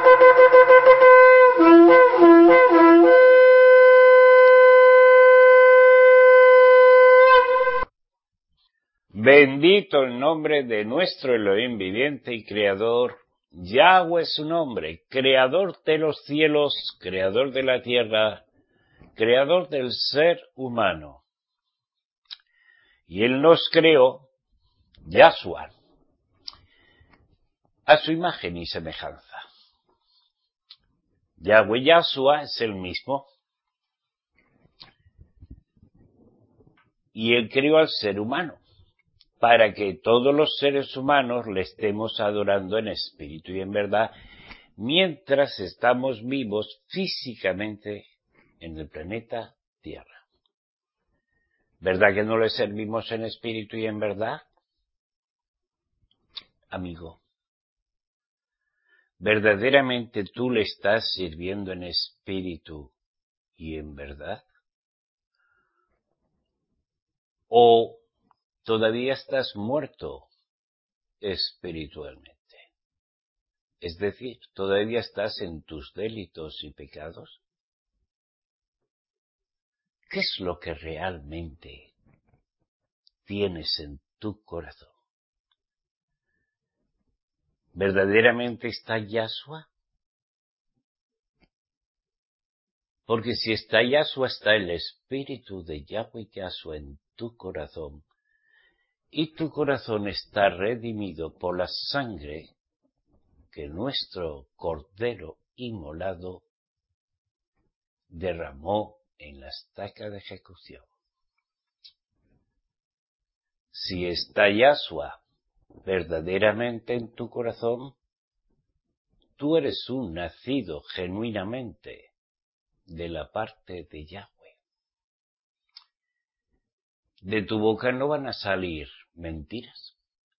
Bendito el nombre de nuestro Elohim viviente y creador. Yahweh es su nombre, creador de los cielos, creador de la tierra, creador del ser humano. Y Él nos creó, Yahshua, a su imagen y semejanza. Yahweh y Yahshua es el mismo. Y Él creó al ser humano, para que todos los seres humanos le estemos adorando en espíritu y en verdad, mientras estamos vivos físicamente en el planeta Tierra. ¿Verdad que no le servimos en espíritu y en verdad? Amigo, ¿verdaderamente tú le estás sirviendo en espíritu y en verdad? ¿O todavía estás muerto espiritualmente? Es decir, ¿todavía estás en tus delitos y pecados? ¿Qué es lo que realmente tienes en tu corazón? ¿Verdaderamente está Yahshua? Porque si está Yahshua, está el espíritu de Yahweh Yahshua en tu corazón. Y tu corazón está redimido por la sangre que nuestro Cordero inmolado derramó en la estaca de ejecución. Si está Yahshua verdaderamente en tu corazón, tú eres un nacido genuinamente de la parte de Yahweh. De tu boca no van a salir mentiras.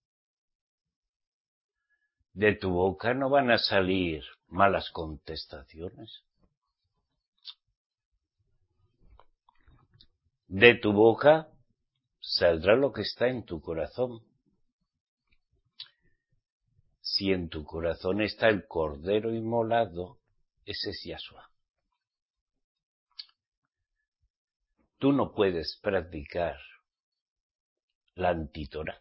De tu boca no van a salir malas contestaciones. De tu boca saldrá lo que está en tu corazón. Si en tu corazón está el Cordero inmolado, ese es Yahshua. Tú no puedes practicar la antitorá.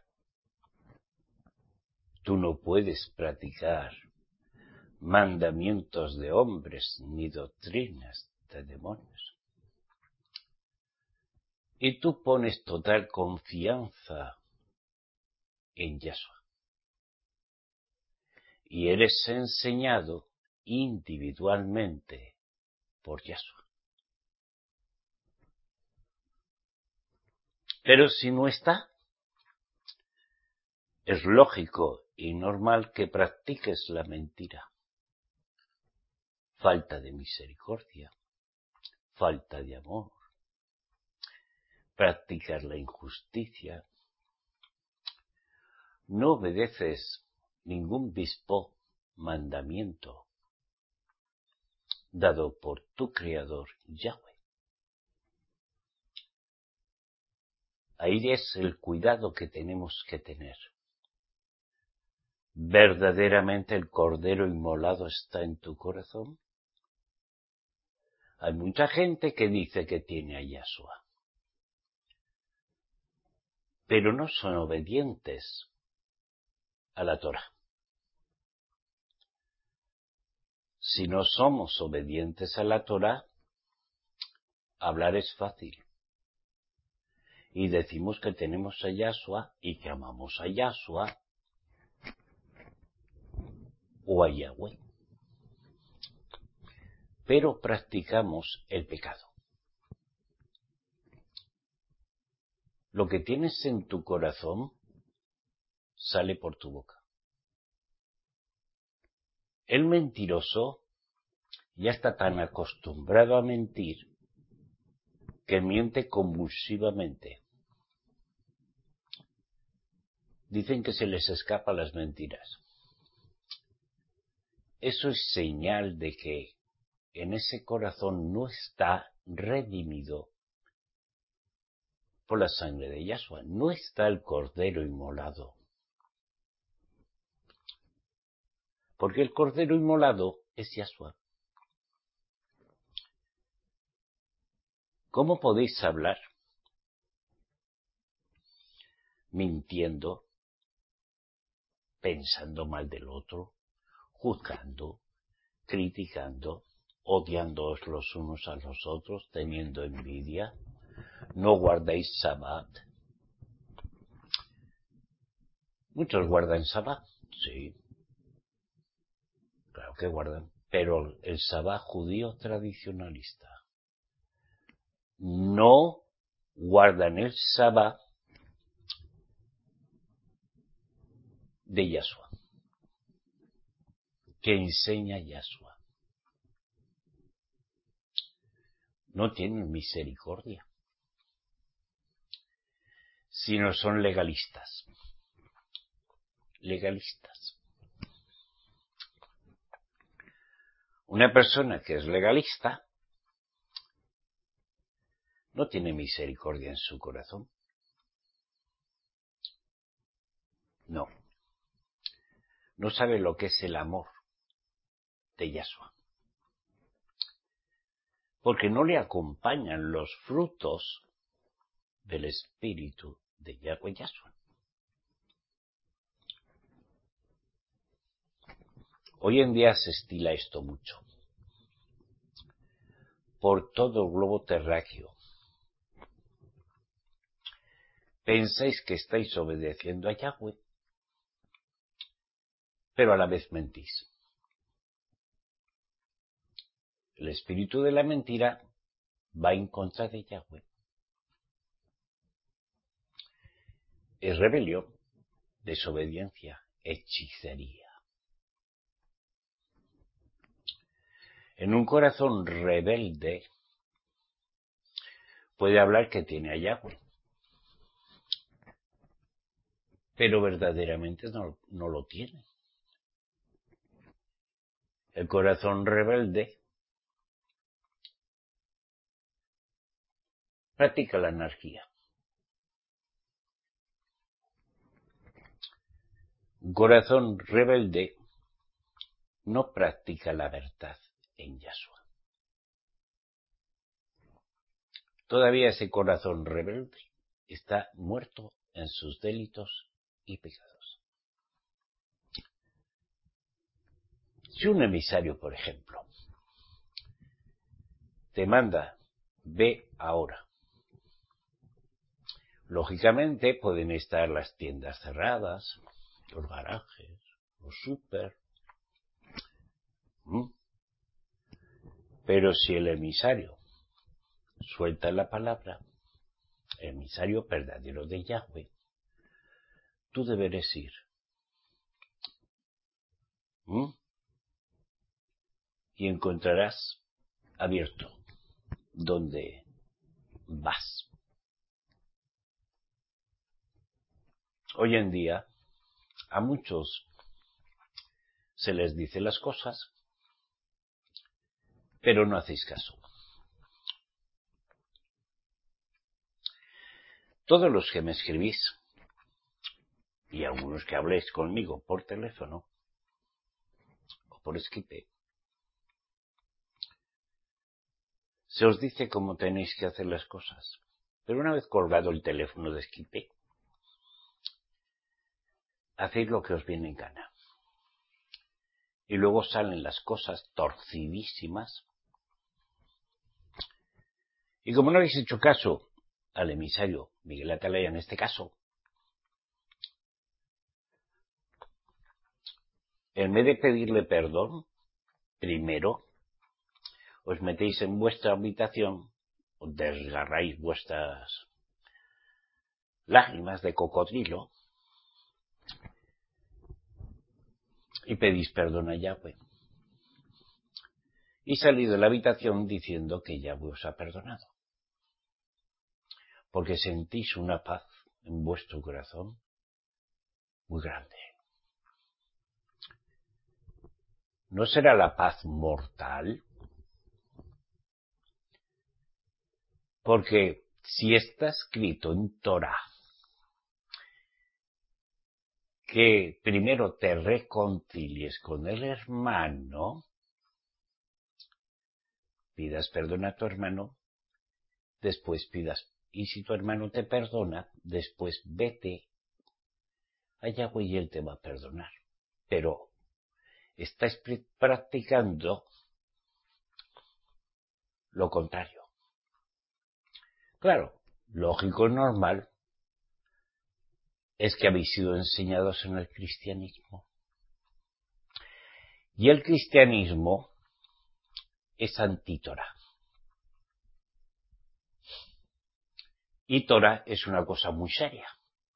Tú no puedes practicar mandamientos de hombres ni doctrinas de demonios. Y tú pones total confianza en Yahshua. Y eres enseñado individualmente por Yahshua. Pero si no está, es lógico y normal que practiques la mentira. Falta de misericordia, falta de amor, practicar la injusticia. No obedeces ningún mandamiento dado por tu Creador Yahweh. Ahí es el cuidado que tenemos que tener. ¿Verdaderamente el Cordero inmolado está en tu corazón? Hay mucha gente que dice que tiene a Yahshua, pero no son obedientes a la Torá. Si no somos obedientes a la Torá, hablar es fácil. Y decimos que tenemos a Yahshua y que amamos a Yahshua o a Yahweh. Pero practicamos el pecado. Lo que tienes en tu corazón sale por tu boca. El mentiroso ya está tan acostumbrado a mentir que miente convulsivamente. Dicen que se les escapan las mentiras. Eso es señal de que en ese corazón no está redimido por la sangre de Yahshua. No está el Cordero inmolado. Porque el Cordero inmolado es Yahshua. ¿Cómo podéis hablar mintiendo, pensando mal del otro, juzgando, criticando, odiándoos los unos a los otros, teniendo envidia? ¿No guardáis Sabbat? Muchos guardan Sabbat, sí, claro que guardan, pero el Sabbat judío tradicionalista. No guardan el Sabbat de Yahshua, que enseña Yahshua. No tienen misericordia, sino son legalistas. Legalistas. Una persona que es legalista no tiene misericordia en su corazón. No. No sabe lo que es el amor de Yahshua. Porque no le acompañan los frutos del Espíritu de Yahweh Yahshua. Hoy en día se estila esto mucho. Por todo el globo terráqueo. Pensáis que estáis obedeciendo a Yahweh, pero a la vez mentís. El espíritu de la mentira va en contra de Yahweh. Es rebelión, desobediencia, hechicería. En un corazón rebelde puede hablar que tiene a Yahweh, pero verdaderamente no lo tiene. El corazón rebelde practica la anarquía. Un corazón rebelde no practica la verdad en Yahshua. Todavía ese corazón rebelde está muerto en sus delitos y pecados. Si un emisario, por ejemplo, te manda, ve ahora. Lógicamente pueden estar las tiendas cerradas, los garajes, los súper. Pero si el emisario suelta la palabra, el emisario verdadero de Yahweh, tú deberás ir. Y encontrarás abierto donde vas. Hoy en día a muchos se les dice las cosas, pero no hacéis caso. Todos los que me escribís, y algunos que habléis conmigo por teléfono o por Skype, se os dice cómo tenéis que hacer las cosas. Pero una vez colgado el teléfono de Skype, hacéis lo que os viene en gana. Y luego salen las cosas torcidísimas. Y como no habéis hecho caso al emisario Miguel Atalaya en este caso, en vez de pedirle perdón, primero os metéis en vuestra habitación, os desgarráis vuestras lágrimas de cocodrilo y pedís perdón a Yahweh. Y salid de la habitación diciendo que Yahweh os ha perdonado. Porque sentís una paz en vuestro corazón muy grande. ¿No será la paz mortal? Porque si está escrito en Torah que primero te reconcilies con el hermano, pidas perdón a tu hermano, después pidas, y si tu hermano te perdona, después vete a Yahweh y él te va a perdonar. Pero estáis practicando lo contrario. Claro, lógico, normal, es que habéis sido enseñados en el cristianismo. Y el cristianismo es anti-Torah. Y Torah es una cosa muy seria.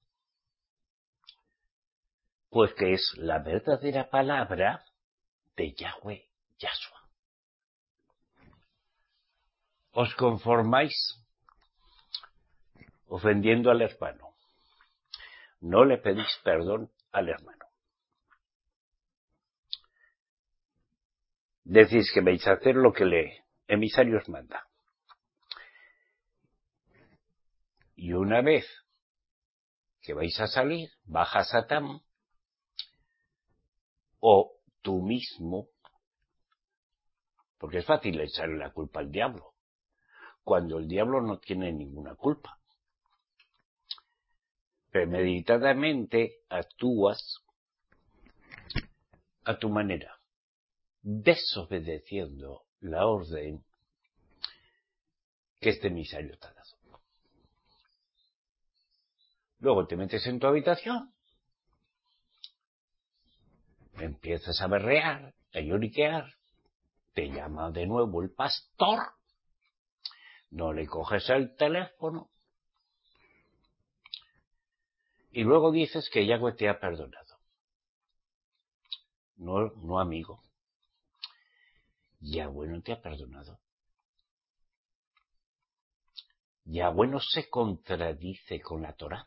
Pues que es la verdadera palabra de Yahweh Yahshua. Os conformáis ofendiendo al hermano. No le pedís perdón al hermano. Decís que vais a hacer lo que el emisario os manda. Y una vez que vais a salir, baja Satán, o tú mismo, porque es fácil echarle la culpa al diablo, cuando el diablo no tiene ninguna culpa. Premeditadamente actúas a tu manera, desobedeciendo la orden que este emisario te ha dado. Luego te metes en tu habitación, empiezas a berrear, a lloriquear, te llama de nuevo el pastor, no le coges el teléfono, y luego dices que Yahweh te ha perdonado. No, amigo. Yahweh no te ha perdonado. Yahweh no se contradice con la Torah.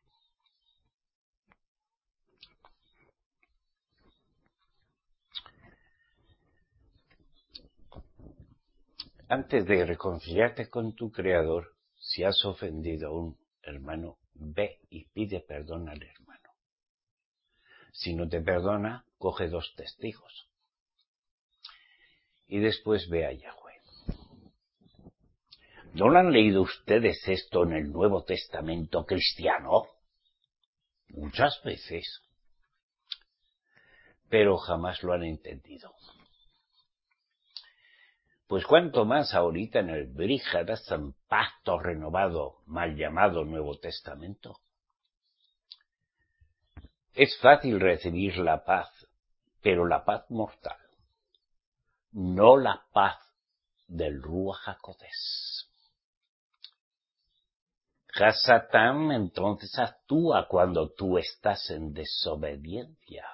Antes de reconciliarte con tu Creador, si has ofendido a un hermano, ve y pide perdón al hermano. Si no te perdona, coge 2 testigos. Y después ve a Yahweh. ¿No lo han leído ustedes esto en el Nuevo Testamento cristiano? Muchas veces. Pero jamás lo han entendido. Pues cuanto más ahorita en el Bríjadas, en pacto renovado, mal llamado Nuevo Testamento. Es fácil recibir la paz, pero la paz mortal, no la paz del Ruach HaKodesh. Hasatán entonces actúa cuando tú estás en desobediencia.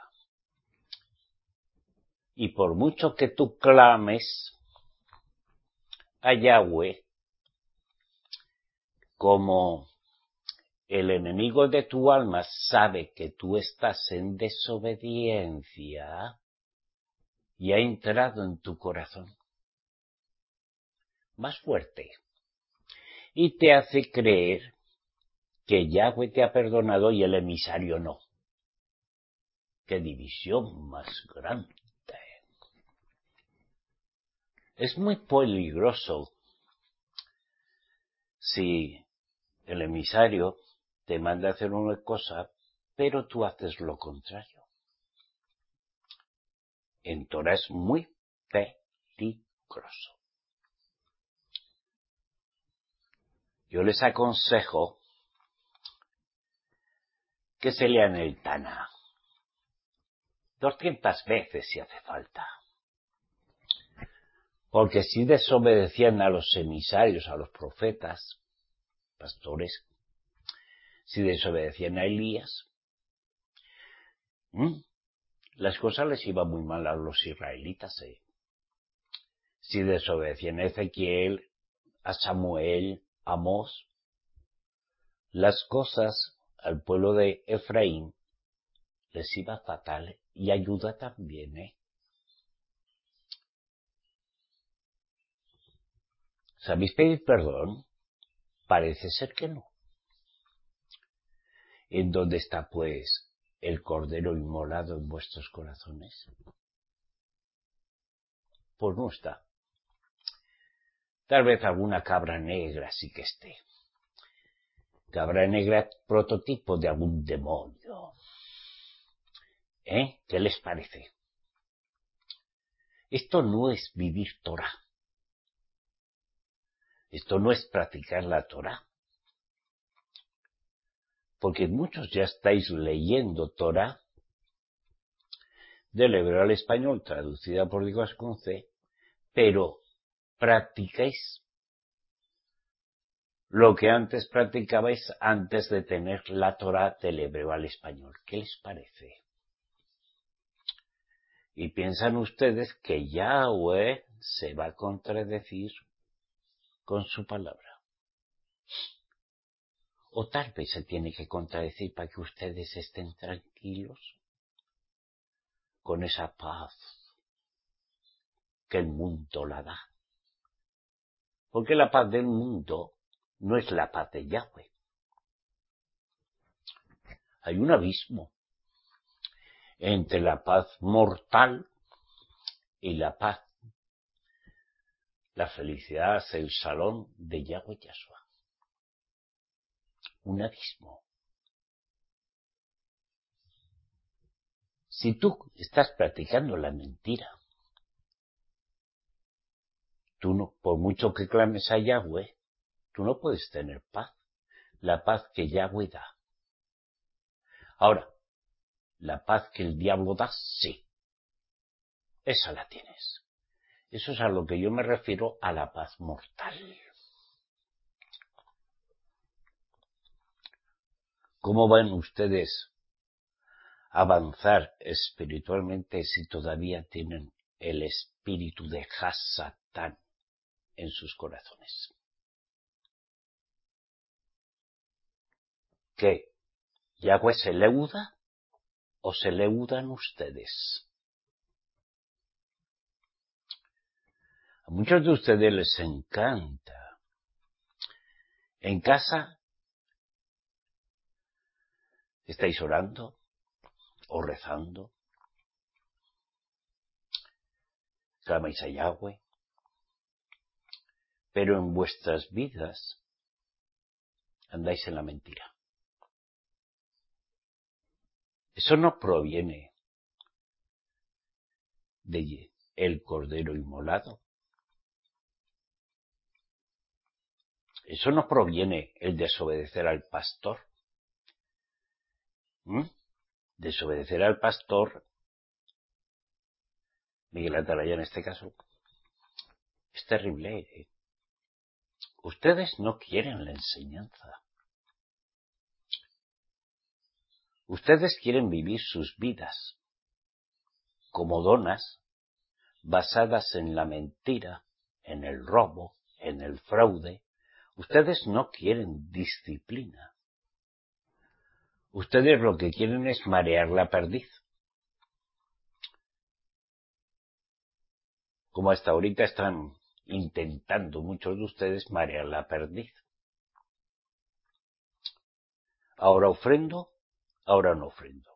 Y por mucho que tú clames a Yahweh como el enemigo de tu alma sabe que tú estás en desobediencia y ha entrado en tu corazón más fuerte y te hace creer que Yahweh te ha perdonado y el emisario no. ¡Qué división más grande! Es muy peligroso si el emisario te manda a hacer una cosa, pero tú haces lo contrario. En Torah es muy peligroso. Yo les aconsejo que se lean el Taná 200 veces si hace falta. Porque si desobedecían a los emisarios, a los profetas, pastores, si desobedecían a Elías, las cosas les iban muy mal a los israelitas. Si desobedecían a Ezequiel, a Samuel, a Amós, las cosas al pueblo de Efraín les iba fatal y ayuda también. ¿Sabéis pedir perdón? Parece ser que no. ¿En dónde está, pues, el cordero inmolado en vuestros corazones? Pues no está. Tal vez alguna cabra negra sí que esté. Cabra negra, prototipo de algún demonio. ¿Qué les parece? Esto no es vivir Torah. Esto no es practicar la Torah. Porque muchos ya estáis leyendo Torah del hebreo al español, traducida por Diego con C, pero practicáis lo que antes practicabais antes de tener la Torah del hebreo al español. ¿Qué les parece? Y piensan ustedes que Yahweh se va a contradecir con su palabra. O tal vez se tiene que contradecir para que ustedes estén tranquilos con esa paz que el mundo la da. Porque la paz del mundo no es la paz de Yahweh. Hay un abismo entre la paz mortal y la paz, la felicidad, el salón de Yahweh Yahshua. Un abismo. Si tú estás practicando la mentira, tú no, por mucho que clames a Yahweh, tú no puedes tener paz. La paz que Yahweh da. Ahora, la paz que el diablo da, sí. Esa la tienes. Eso es a lo que yo me refiero a la paz mortal. ¿Cómo van ustedes a avanzar espiritualmente si todavía tienen el espíritu de Hasatán en sus corazones? ¿Qué? ¿Yahweh se leuda o se leudan ustedes? A muchos de ustedes les encanta. En casa estáis orando o rezando, clamáis a Yahweh, pero en vuestras vidas andáis en la mentira. Eso no proviene de el cordero inmolado. Eso no proviene el desobedecer al pastor. Desobedecer al pastor, Miguel Atalaya en este caso, es terrible. Ustedes no quieren la enseñanza. Ustedes quieren vivir sus vidas como donas basadas en la mentira, en el robo, en el fraude. Ustedes no quieren disciplina. Ustedes lo que quieren es marear la perdiz. Como hasta ahorita están intentando muchos de ustedes marear la perdiz. Ahora ofrendo, ahora no ofrendo.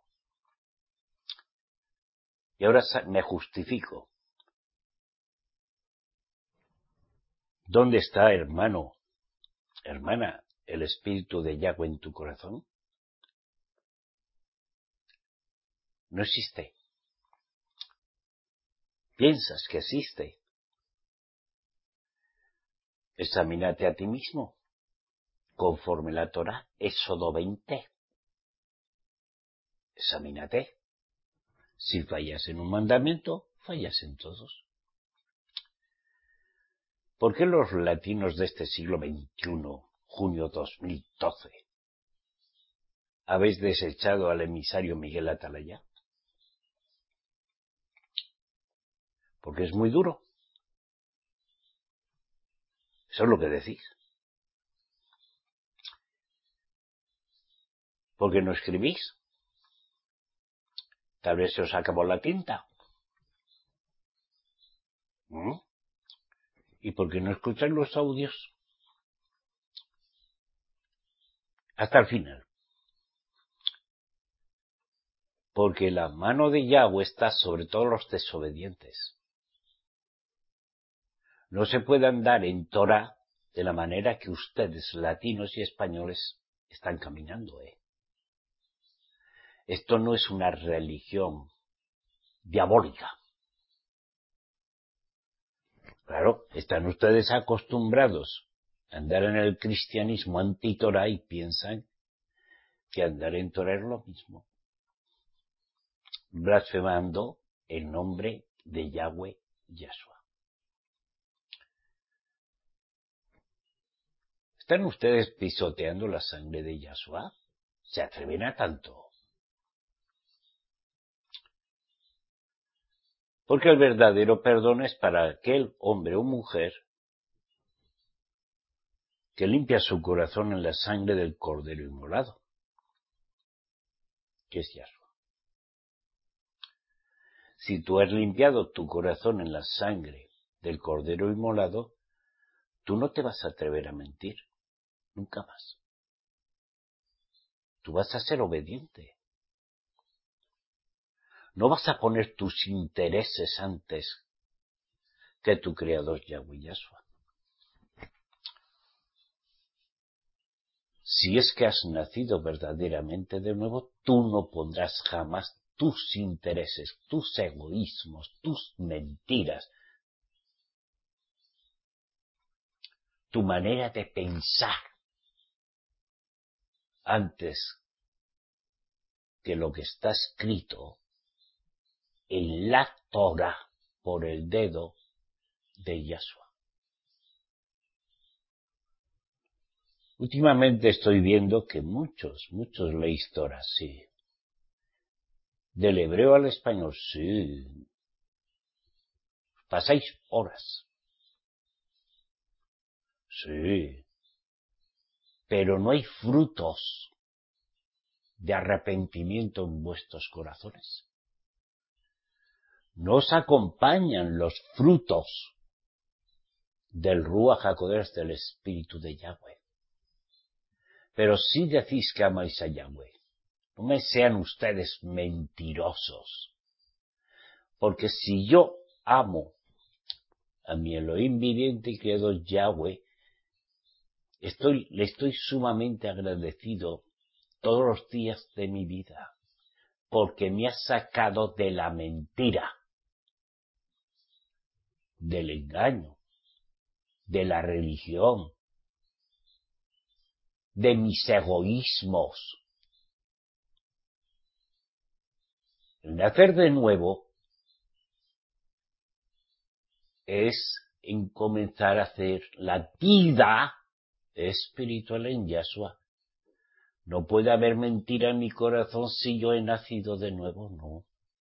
Y ahora me justifico. ¿Dónde está, hermano, hermana, el espíritu de Yahweh en tu corazón? No existe. ¿Piensas que existe? Examínate a ti mismo, conforme la Torah, Éxodo 20. Examínate. Si fallas en un mandamiento, fallas en todos. ¿Por qué los latinos de este siglo XXI, junio 2012, habéis desechado al emisario Miguel Atalaya? Porque es muy duro. Eso es lo que decís. ¿Por qué no escribís? Tal vez se os acabó la tinta. ¿Y por qué no escucháis los audios hasta el final? Porque la mano de Yahweh está sobre todos los desobedientes. No se puede andar en Torah de la manera que ustedes, latinos y españoles, están caminando. Esto no es una religión diabólica. Claro, están ustedes acostumbrados a andar en el cristianismo anti-Torah y piensan que andar en Torah es lo mismo, blasfemando el nombre de Yahweh Yahshua. ¿Están ustedes pisoteando la sangre de Yahshua? ¿Se atreven a tanto? Porque el verdadero perdón es para aquel hombre o mujer que limpia su corazón en la sangre del Cordero inmolado, que es Yahshua. Si tú has limpiado tu corazón en la sangre del Cordero inmolado, tú no te vas a atrever a mentir, nunca más. Tú vas a ser obediente. No vas a poner tus intereses antes que tu Creador Yahweh Yahshua. Si es que has nacido verdaderamente de nuevo, tú no pondrás jamás tus intereses, tus egoísmos, tus mentiras, tu manera de pensar antes que lo que está escrito en la Torah por el dedo de Yahshua. Últimamente estoy viendo que muchos leéis Torah, sí. Del hebreo al español, sí. Pasáis horas. Sí. Pero no hay frutos de arrepentimiento en vuestros corazones. No os acompañan los frutos del Ruach HaKodesh, del Espíritu de Yahweh. Pero sí decís que amáis a Yahweh. No me sean ustedes mentirosos. Porque si yo amo a mi Elohim viviente y creador Yahweh, le estoy sumamente agradecido todos los días de mi vida, porque me ha sacado de la mentira, del engaño, de la religión, de mis egoísmos. El nacer de nuevo es en comenzar a hacer la vida espiritual en Yahshua. No puede haber mentira en mi corazón si yo he nacido de nuevo, no.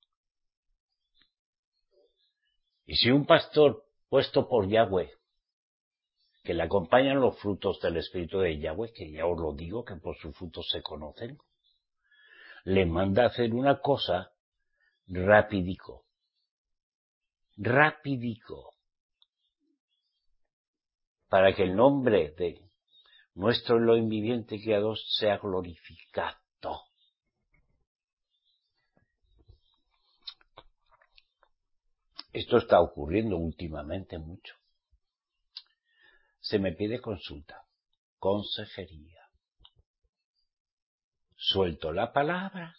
Y si un pastor puesto por Yahweh, que le acompañan los frutos del Espíritu de Yahweh, que ya os lo digo, que por sus frutos se conocen, le manda a hacer una cosa rapidico, para que el nombre de nuestro Elohim viviente creador sea glorificado. Esto está ocurriendo últimamente mucho. Se me pide consulta, consejería. Suelto la palabra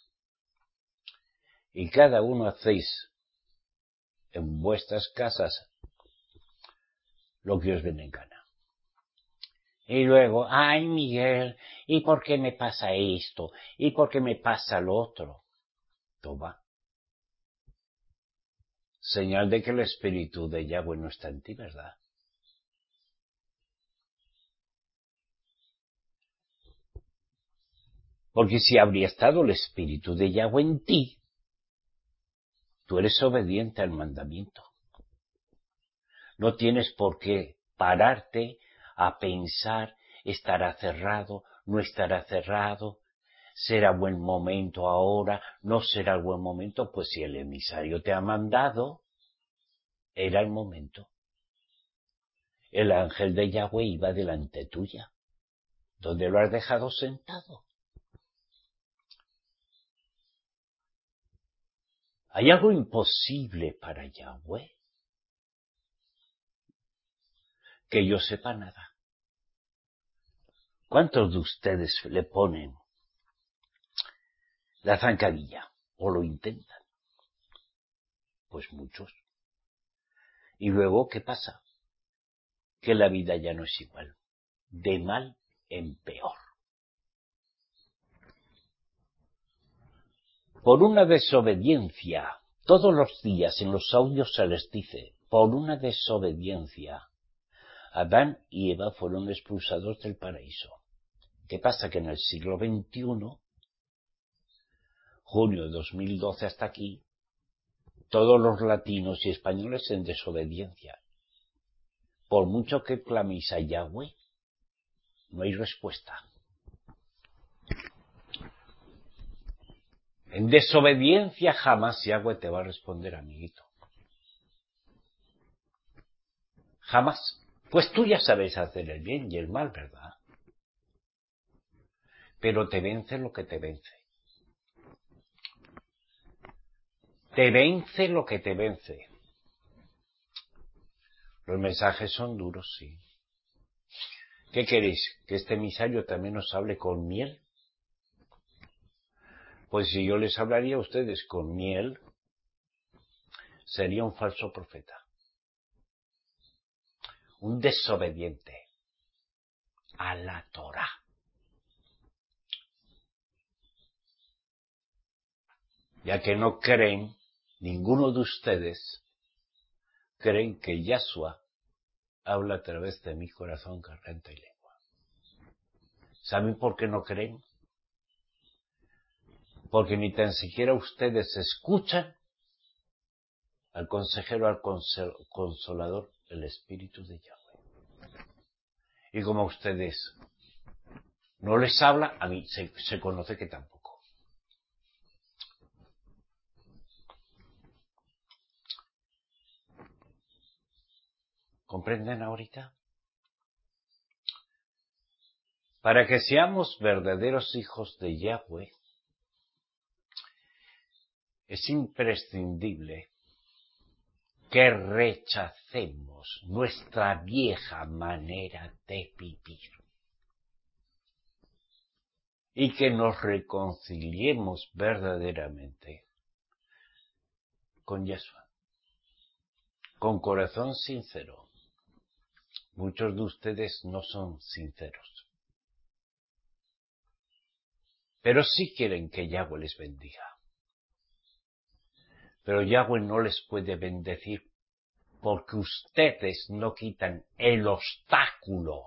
y cada uno hacéis en vuestras casas lo que os viene en gana. Y luego, ay Miguel, ¿y por qué me pasa esto? ¿Y por qué me pasa lo otro? Toma. Señal de que el Espíritu de Yahweh no está en ti, ¿verdad? Porque si habría estado el Espíritu de Yahweh en ti, tú eres obediente al mandamiento. No tienes por qué pararte a pensar, estará cerrado, no estará cerrado, será buen momento ahora, no será buen momento, pues si el emisario te ha mandado, era el momento. El ángel de Yahweh iba delante tuya. ¿Dónde lo has dejado sentado? ¿Hay algo imposible para Yahweh? que yo sepa nada. ¿Cuántos de ustedes le ponen la zancadilla o lo intentan? Pues muchos. Y luego, ¿qué pasa? Que la vida ya no es igual, de mal en peor. Por una desobediencia, todos los días en los audios se les dice, por una desobediencia, Adán y Eva fueron expulsados del paraíso. ¿Qué pasa? Que en el siglo XXI, junio de 2012 hasta aquí, todos los latinos y españoles en desobediencia. Por mucho que claméis a Yahweh, no hay respuesta. En desobediencia jamás Yahweh te va a responder, amiguito. Jamás. Pues tú ya sabes hacer el bien y el mal, ¿verdad? Pero te vence lo que te vence. Te vence lo que te vence. Los mensajes son duros, sí. ¿Qué queréis? ¿Que este emisario también os hable con miel? Pues si yo les hablaría a ustedes con miel, sería un falso profeta. Un desobediente a la Torá. Ya que no creen, ninguno de ustedes creen que Yahshua habla a través de mi corazón, garganta y lengua. ¿Saben por qué no creen? Porque ni tan siquiera ustedes escuchan al consejero, al consolador, el Espíritu de Yahweh. Y como a ustedes no les habla, a mí se conoce que tampoco. ¿Comprenden ahorita? Para que seamos verdaderos hijos de Yahweh, es imprescindible que rechacemos nuestra vieja manera de vivir y que nos reconciliemos verdaderamente con Yahshua, con corazón sincero. Muchos de ustedes no son sinceros, pero sí quieren que Yahweh les bendiga. Pero Yahweh no les puede bendecir porque ustedes no quitan el obstáculo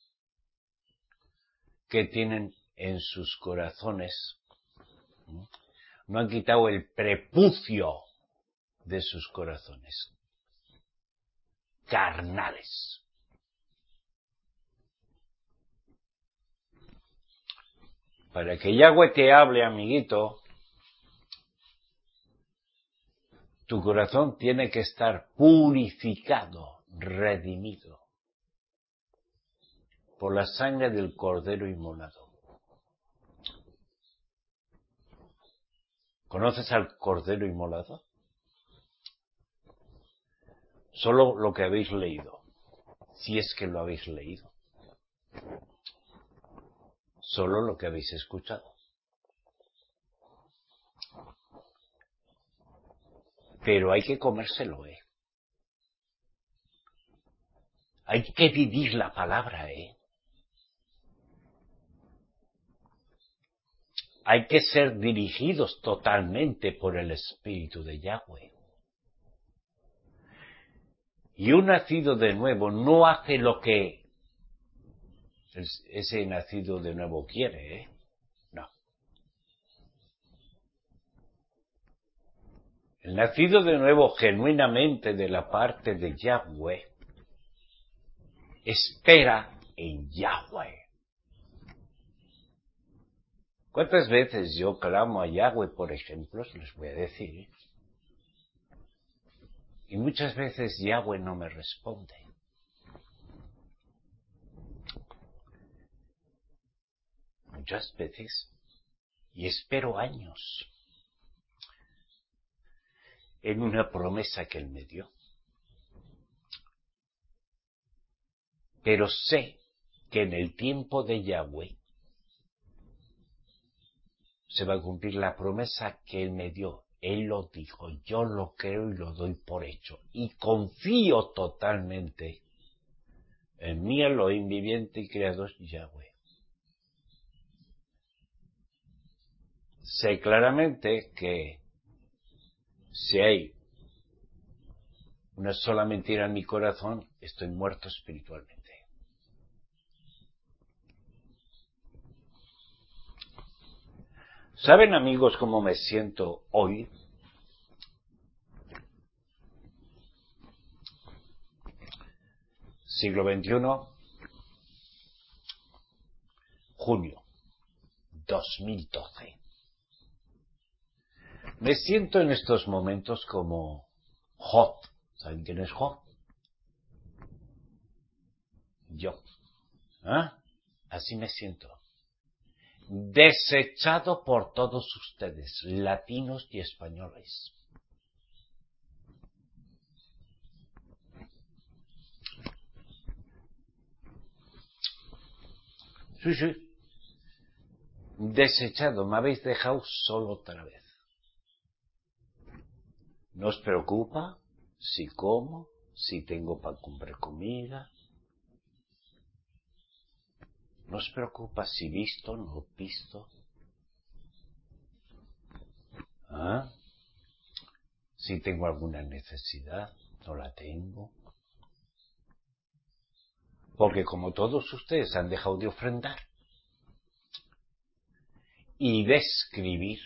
que tienen en sus corazones. No han quitado el prepucio de sus corazones carnales. Para que Yahweh te hable, amiguito, tu corazón tiene que estar purificado, redimido por la sangre del Cordero inmolado. ¿Conoces al Cordero inmolado? Solo lo que habéis leído, si es que lo habéis leído. Solo lo que habéis escuchado. Pero hay que comérselo, Hay que vivir la palabra, Hay que ser dirigidos totalmente por el Espíritu de Yahweh. Y un nacido de nuevo no hace lo que ese nacido de nuevo quiere, No. El nacido de nuevo genuinamente de la parte de Yahweh espera en Yahweh. ¿Cuántas veces yo clamo a Yahweh, por ejemplo? Les voy a decir. Y muchas veces Yahweh no me responde. Muchas veces. Y espero años en una promesa que Él me dio. Pero sé que en el tiempo de Yahweh se va a cumplir la promesa que Él me dio. Él lo dijo, yo lo creo y lo doy por hecho. Y confío totalmente en mi Elohim viviente y creador Yahweh. Sé claramente que si hay una sola mentira en mi corazón, estoy muerto espiritualmente. ¿Saben, amigos, cómo me siento hoy? Siglo XXI, junio 2012. Me siento en estos momentos como Job. ¿Saben quién es Job? Yo. ¿Ah? Así me siento. Desechado por todos ustedes, latinos y españoles. Sí, sí. Desechado, me habéis dejado solo otra vez. ¿No os preocupa si como, si tengo para comprar comida? ¿No os preocupa si visto o no visto? ¿Ah? Si tengo alguna necesidad, no la tengo. Porque como todos ustedes han dejado de ofrendar y de escribir,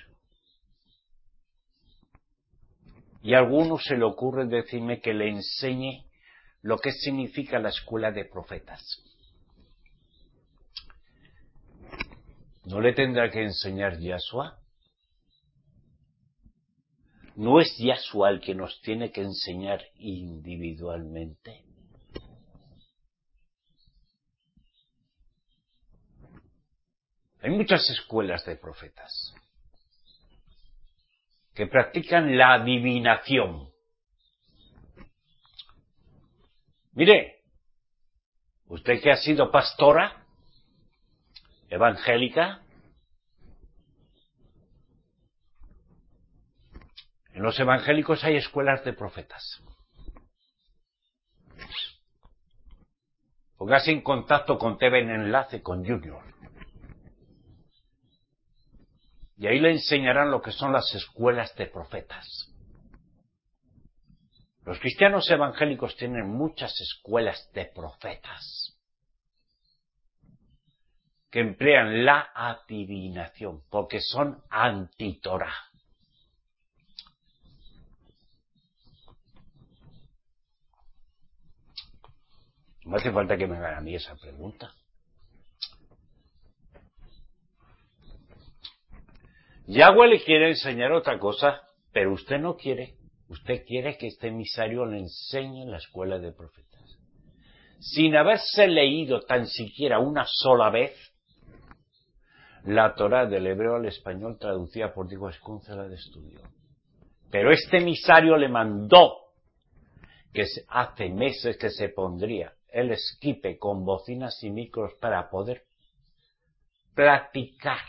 y a algunos se le ocurre decirme que le enseñe lo que significa la escuela de profetas. ¿No le tendrá que enseñar Yahshua? ¿No es Yahshua el que nos tiene que enseñar individualmente? Hay muchas escuelas de profetas que practican la adivinación. Mire, usted que ha sido pastora evangélica, en los evangélicos hay escuelas de profetas. Póngase en contacto con TV en Enlace, con Junior. Y ahí le enseñarán lo que son las escuelas de profetas. Los cristianos evangélicos tienen muchas escuelas de profetas que emplean la adivinación porque son anti-Torah. No hace falta que me hagan a mí esa pregunta. Yahweh le quiere enseñar otra cosa, pero usted no quiere. Usted quiere que este emisario le enseñe en la escuela de profetas. Sin haberse leído tan siquiera una sola vez la Torá del hebreo al español traducida por Diego Escúncela de Estudio. Pero este emisario le mandó que hace meses que se pondría el esquipe con bocinas y micros para poder practicar.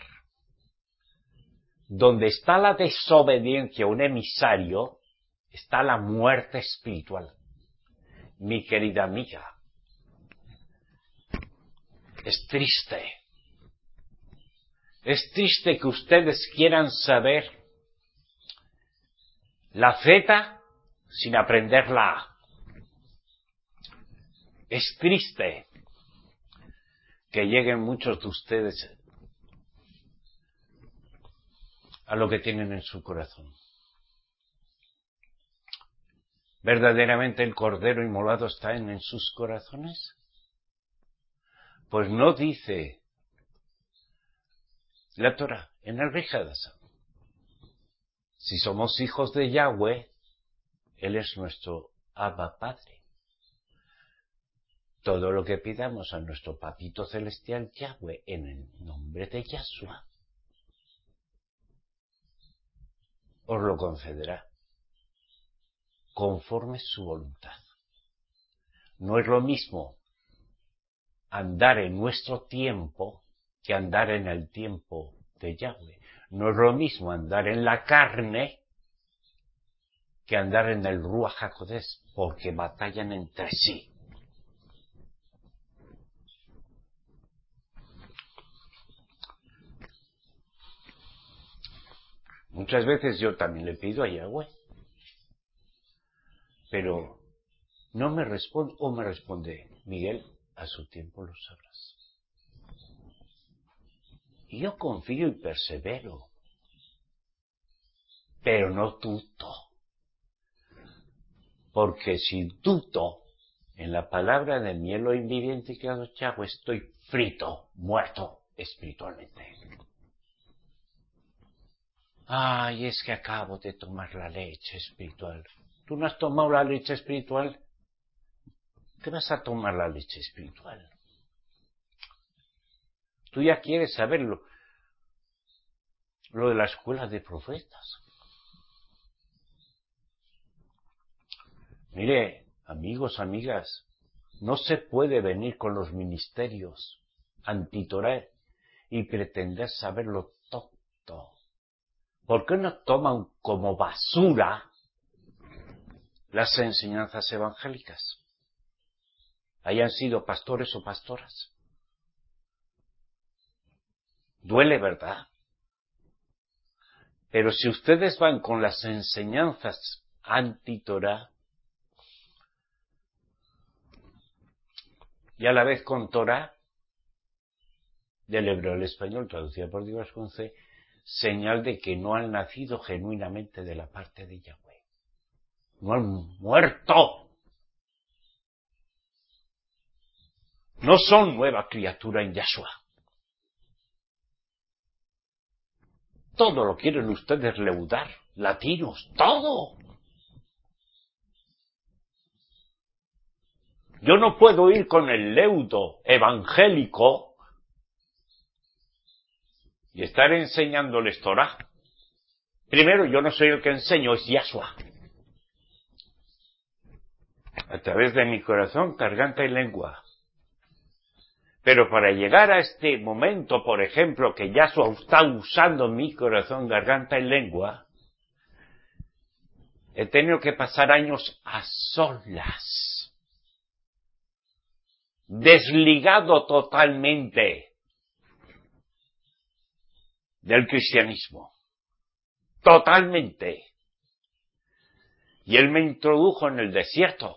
Donde está la desobediencia a un emisario, está la muerte espiritual. Mi querida amiga, es triste. Es triste que ustedes quieran saber la Z sin aprender la A. Es triste que lleguen muchos de ustedes a lo que tienen en su corazón. ¿Verdaderamente el Cordero Inmolado está en sus corazones? Pues no dice la Torá en el Rejadasa. Si somos hijos de Yahweh, Él es nuestro Abba Padre. Todo lo que pidamos a nuestro Papito Celestial Yahweh en el nombre de Yahshua, os lo concederá conforme su voluntad. No es lo mismo andar en nuestro tiempo que andar en el tiempo de Yahweh. No es lo mismo andar en la carne que andar en el Ruach HaKodesh, porque batallan entre sí. Muchas veces yo también le pido a Yahweh, pero no me responde, o me responde, Miguel, a su tiempo lo sabrás. Y yo confío y persevero, pero no dudo. Porque si dudo en la palabra de mi Elohim viviente que hago Yahweh, estoy frito, muerto espiritualmente. Ay, es que acabo de tomar la leche espiritual. ¿Tú no has tomado la leche espiritual? ¿Qué vas a tomar la leche espiritual? Tú ya quieres saberlo. Lo de la escuela de profetas. Mire, amigos, amigas, no se puede venir con los ministerios antitorá y pretender saberlo todo. ¿Por qué no toman como basura las enseñanzas evangélicas? Hayan sido pastores o pastoras. Duele, ¿verdad? Pero si ustedes van con las enseñanzas anti-Torah y a la vez con Torah, del hebreo al español, traducida por Dios con C, señal de que no han nacido genuinamente de la parte de Yahweh. No han muerto. No son nueva criatura en Yahshua. Todo lo quieren ustedes leudar, latinos, todo. Yo no puedo ir con el leudo evangélico y estar enseñándoles Torah. Primero, yo no soy el que enseño, es Yahshua. A través de mi corazón, garganta y lengua. Pero para llegar a este momento, por ejemplo, que Yahshua está usando mi corazón, garganta y lengua, he tenido que pasar años a solas, desligado totalmente del cristianismo. Totalmente. Y él me introdujo en el desierto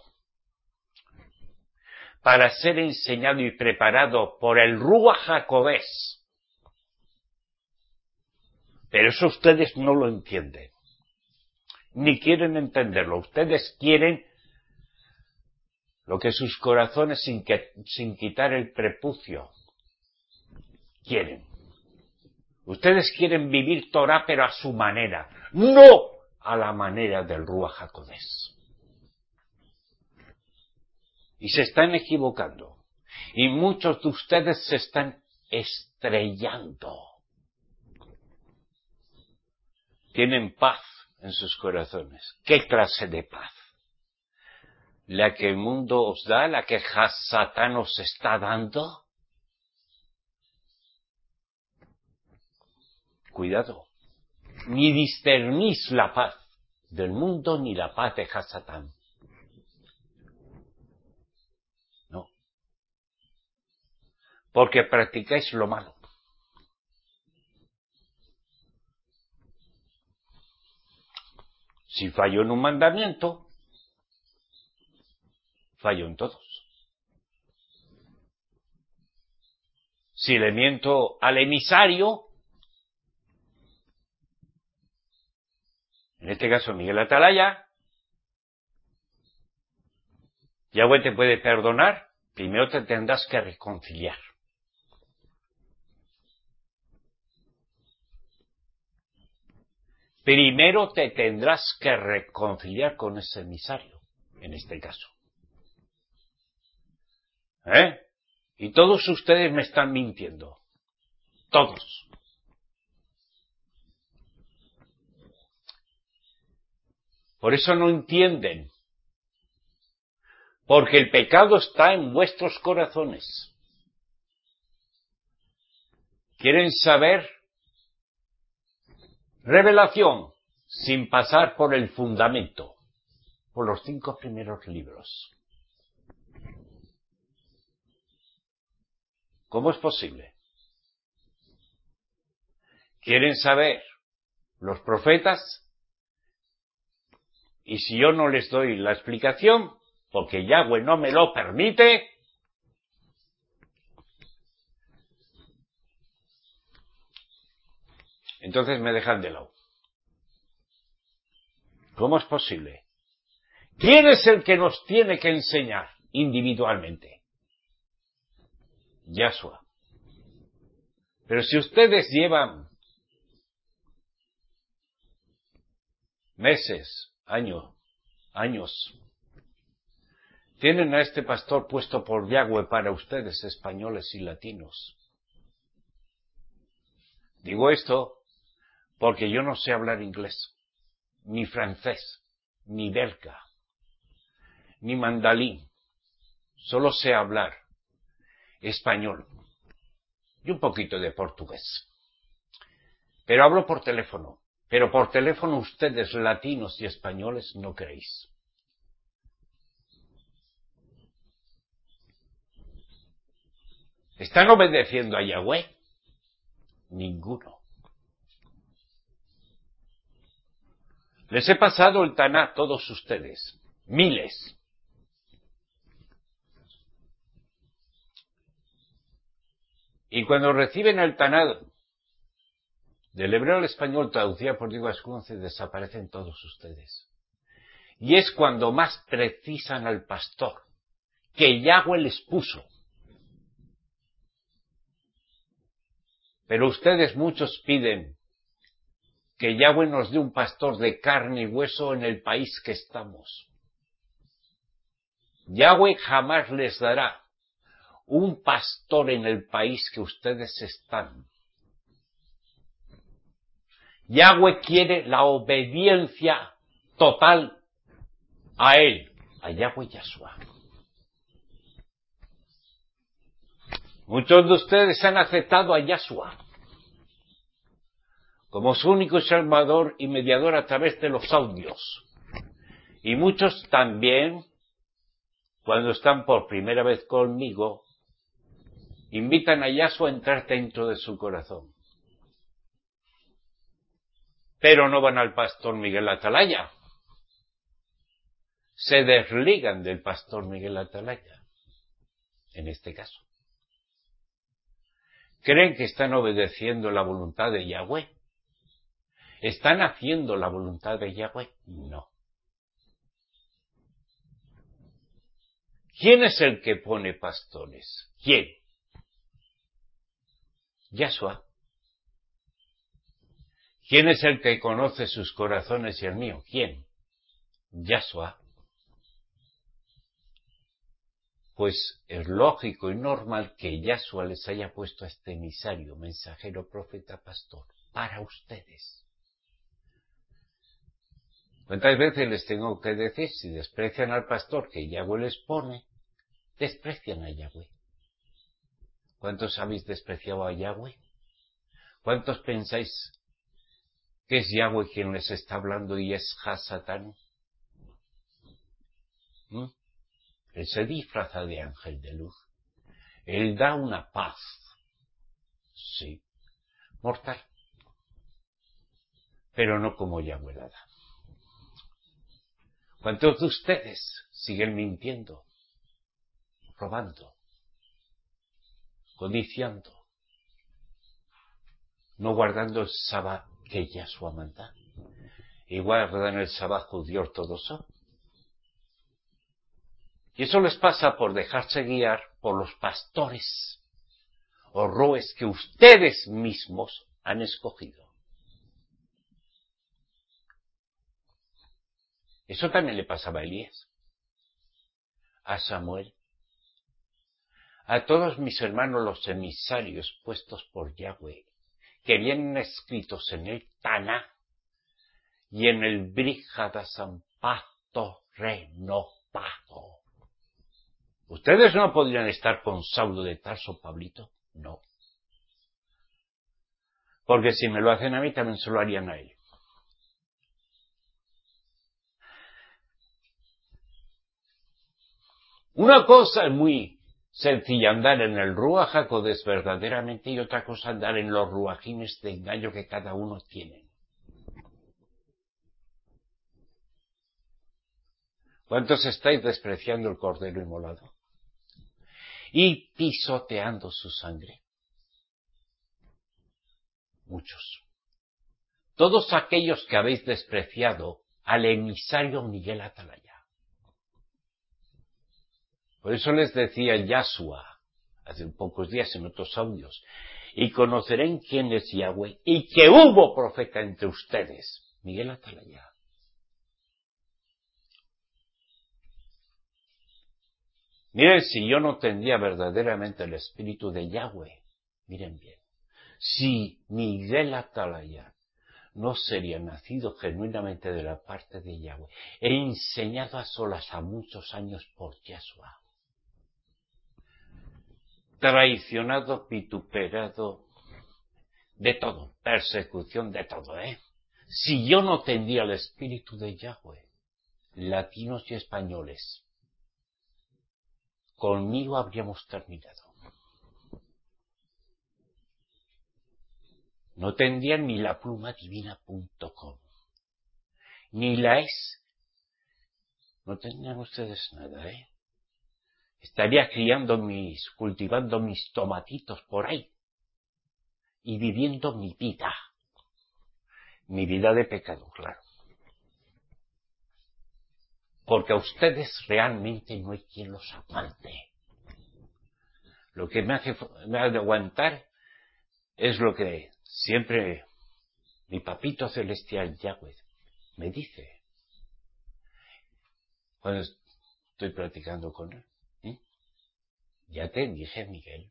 para ser enseñado y preparado por el Ruach HaKodesh. Pero eso ustedes no lo entienden, ni quieren entenderlo. Ustedes quieren lo que sus corazones, sin quitar el prepucio, quieren. Ustedes quieren vivir Torah, pero a su manera, no a la manera del Ruach HaKodesh. Y se están equivocando. Y muchos de ustedes se están estrellando. Tienen paz en sus corazones. ¿Qué clase de paz? ¿La que el mundo os da? ¿La que Satán os está dando? Cuidado. Ni discernís la paz del mundo ni la paz de Satán. No. Porque practicáis lo malo. Si fallo en un mandamiento, fallo en todos. Si le miento al emisario, en este caso Miguel Atalaya, Yahweh te puede perdonar, primero te tendrás que reconciliar. Primero te tendrás que reconciliar con ese emisario, en este caso. Y todos ustedes me están mintiendo. Todos. Por eso no entienden. Porque el pecado está en vuestros corazones. ¿Quieren saber? Revelación, sin pasar por el fundamento, por los 5 primeros libros. ¿Cómo es posible? ¿Quieren saber los profetas? Y si yo no les doy la explicación, porque Yahweh no me lo permite, entonces me dejan de lado. ¿Cómo es posible? ¿Quién es el que nos tiene que enseñar individualmente? Yahshua. Pero si ustedes llevan meses, años, tienen a este pastor puesto por Yahweh para ustedes, españoles y latinos. Digo esto porque yo no sé hablar inglés, ni francés, ni belga, ni mandalín. Solo sé hablar español y un poquito de portugués. Pero hablo por teléfono. Pero por teléfono ustedes, latinos y españoles, no creéis. ¿Están obedeciendo a Yahweh? Ninguno. Les he pasado el Taná a todos ustedes. Miles. Y cuando reciben el Taná del hebreo al español traducida por Diego Ascunce, desaparecen todos ustedes. Y es cuando más precisan al pastor, que Yahweh les puso. Pero ustedes muchos piden que Yahweh nos dé un pastor de carne y hueso en el país que estamos. Yahweh jamás les dará un pastor en el país que ustedes están. Yahweh quiere la obediencia total a Él, a Yahweh Yahshua. Muchos de ustedes han aceptado a Yahshua como su único salvador y mediador a través de los audios. Y muchos también, cuando están por primera vez conmigo, invitan a Yahshua a entrar dentro de su corazón. Pero no van al pastor Miguel Atalaya. Se desligan del pastor Miguel Atalaya, en este caso. ¿Creen que están obedeciendo la voluntad de Yahweh? ¿Están haciendo la voluntad de Yahweh? No. ¿Quién es el que pone pastores? ¿Quién? Yahshua. ¿Quién es el que conoce sus corazones y el mío? ¿Quién? Yahshua. Pues es lógico y normal que Yahshua les haya puesto a este emisario, mensajero, profeta, pastor, para ustedes. ¿Cuántas veces les tengo que decir, si desprecian al pastor que Yahweh les pone, desprecian a Yahweh? ¿Cuántos habéis despreciado a Yahweh? ¿Cuántos pensáis que es Yahweh quien les está hablando y es Hasatán? Él se disfraza de ángel de luz. Él da una paz. Sí, mortal. Pero no como Yahweh la da. ¿Cuántos de ustedes siguen mintiendo, robando, codiciando, no guardando el sábado que Yahshua manda? Y guardan el sábado judío ortodoxo. Y eso les pasa por dejarse guiar por los pastores o roes que ustedes mismos han escogido. Eso también le pasaba a Elías, a Samuel, a todos mis hermanos los emisarios puestos por Yahweh, que vienen escritos en el Taná y en el Brit Hadashah, pacto renovado. ¿Ustedes no podrían estar con Saulo de Tarso, Pablito? No. Porque si me lo hacen a mí, también se lo harían a él. Una cosa es muy sencilla, andar en el Ruach HaKodesh verdaderamente, y otra cosa andar en los ruajines de engaño que cada uno tiene. ¿Cuántos estáis despreciando el Cordero inmolado? Y pisoteando su sangre. Muchos. Todos aquellos que habéis despreciado al emisario Miguel Atalaya. Por eso les decía Yahshua hace pocos días en otros audios, y conocerán quién es Yahweh, y que hubo profeta entre ustedes, Miguel Atalaya. Miren, si yo no tendría verdaderamente el espíritu de Yahweh, miren bien, si Miguel Atalaya no sería nacido genuinamente de la parte de Yahweh, e enseñado a solas a muchos años por Yahshua, traicionado, vituperado, de todo, persecución de todo, Si yo no tendría el espíritu de Yahweh, latinos y españoles, conmigo habríamos terminado. No tendrían ni la plumadivina.com, ni la es. No tendrían ustedes nada, Estaría cultivando mis tomatitos por ahí, y viviendo mi vida de pecado, claro. Porque a ustedes realmente no hay quien los aguante. Lo que me ha de aguantar es lo que siempre mi papito celestial Yahweh me dice cuando estoy platicando con él. Ya te dije, Miguel,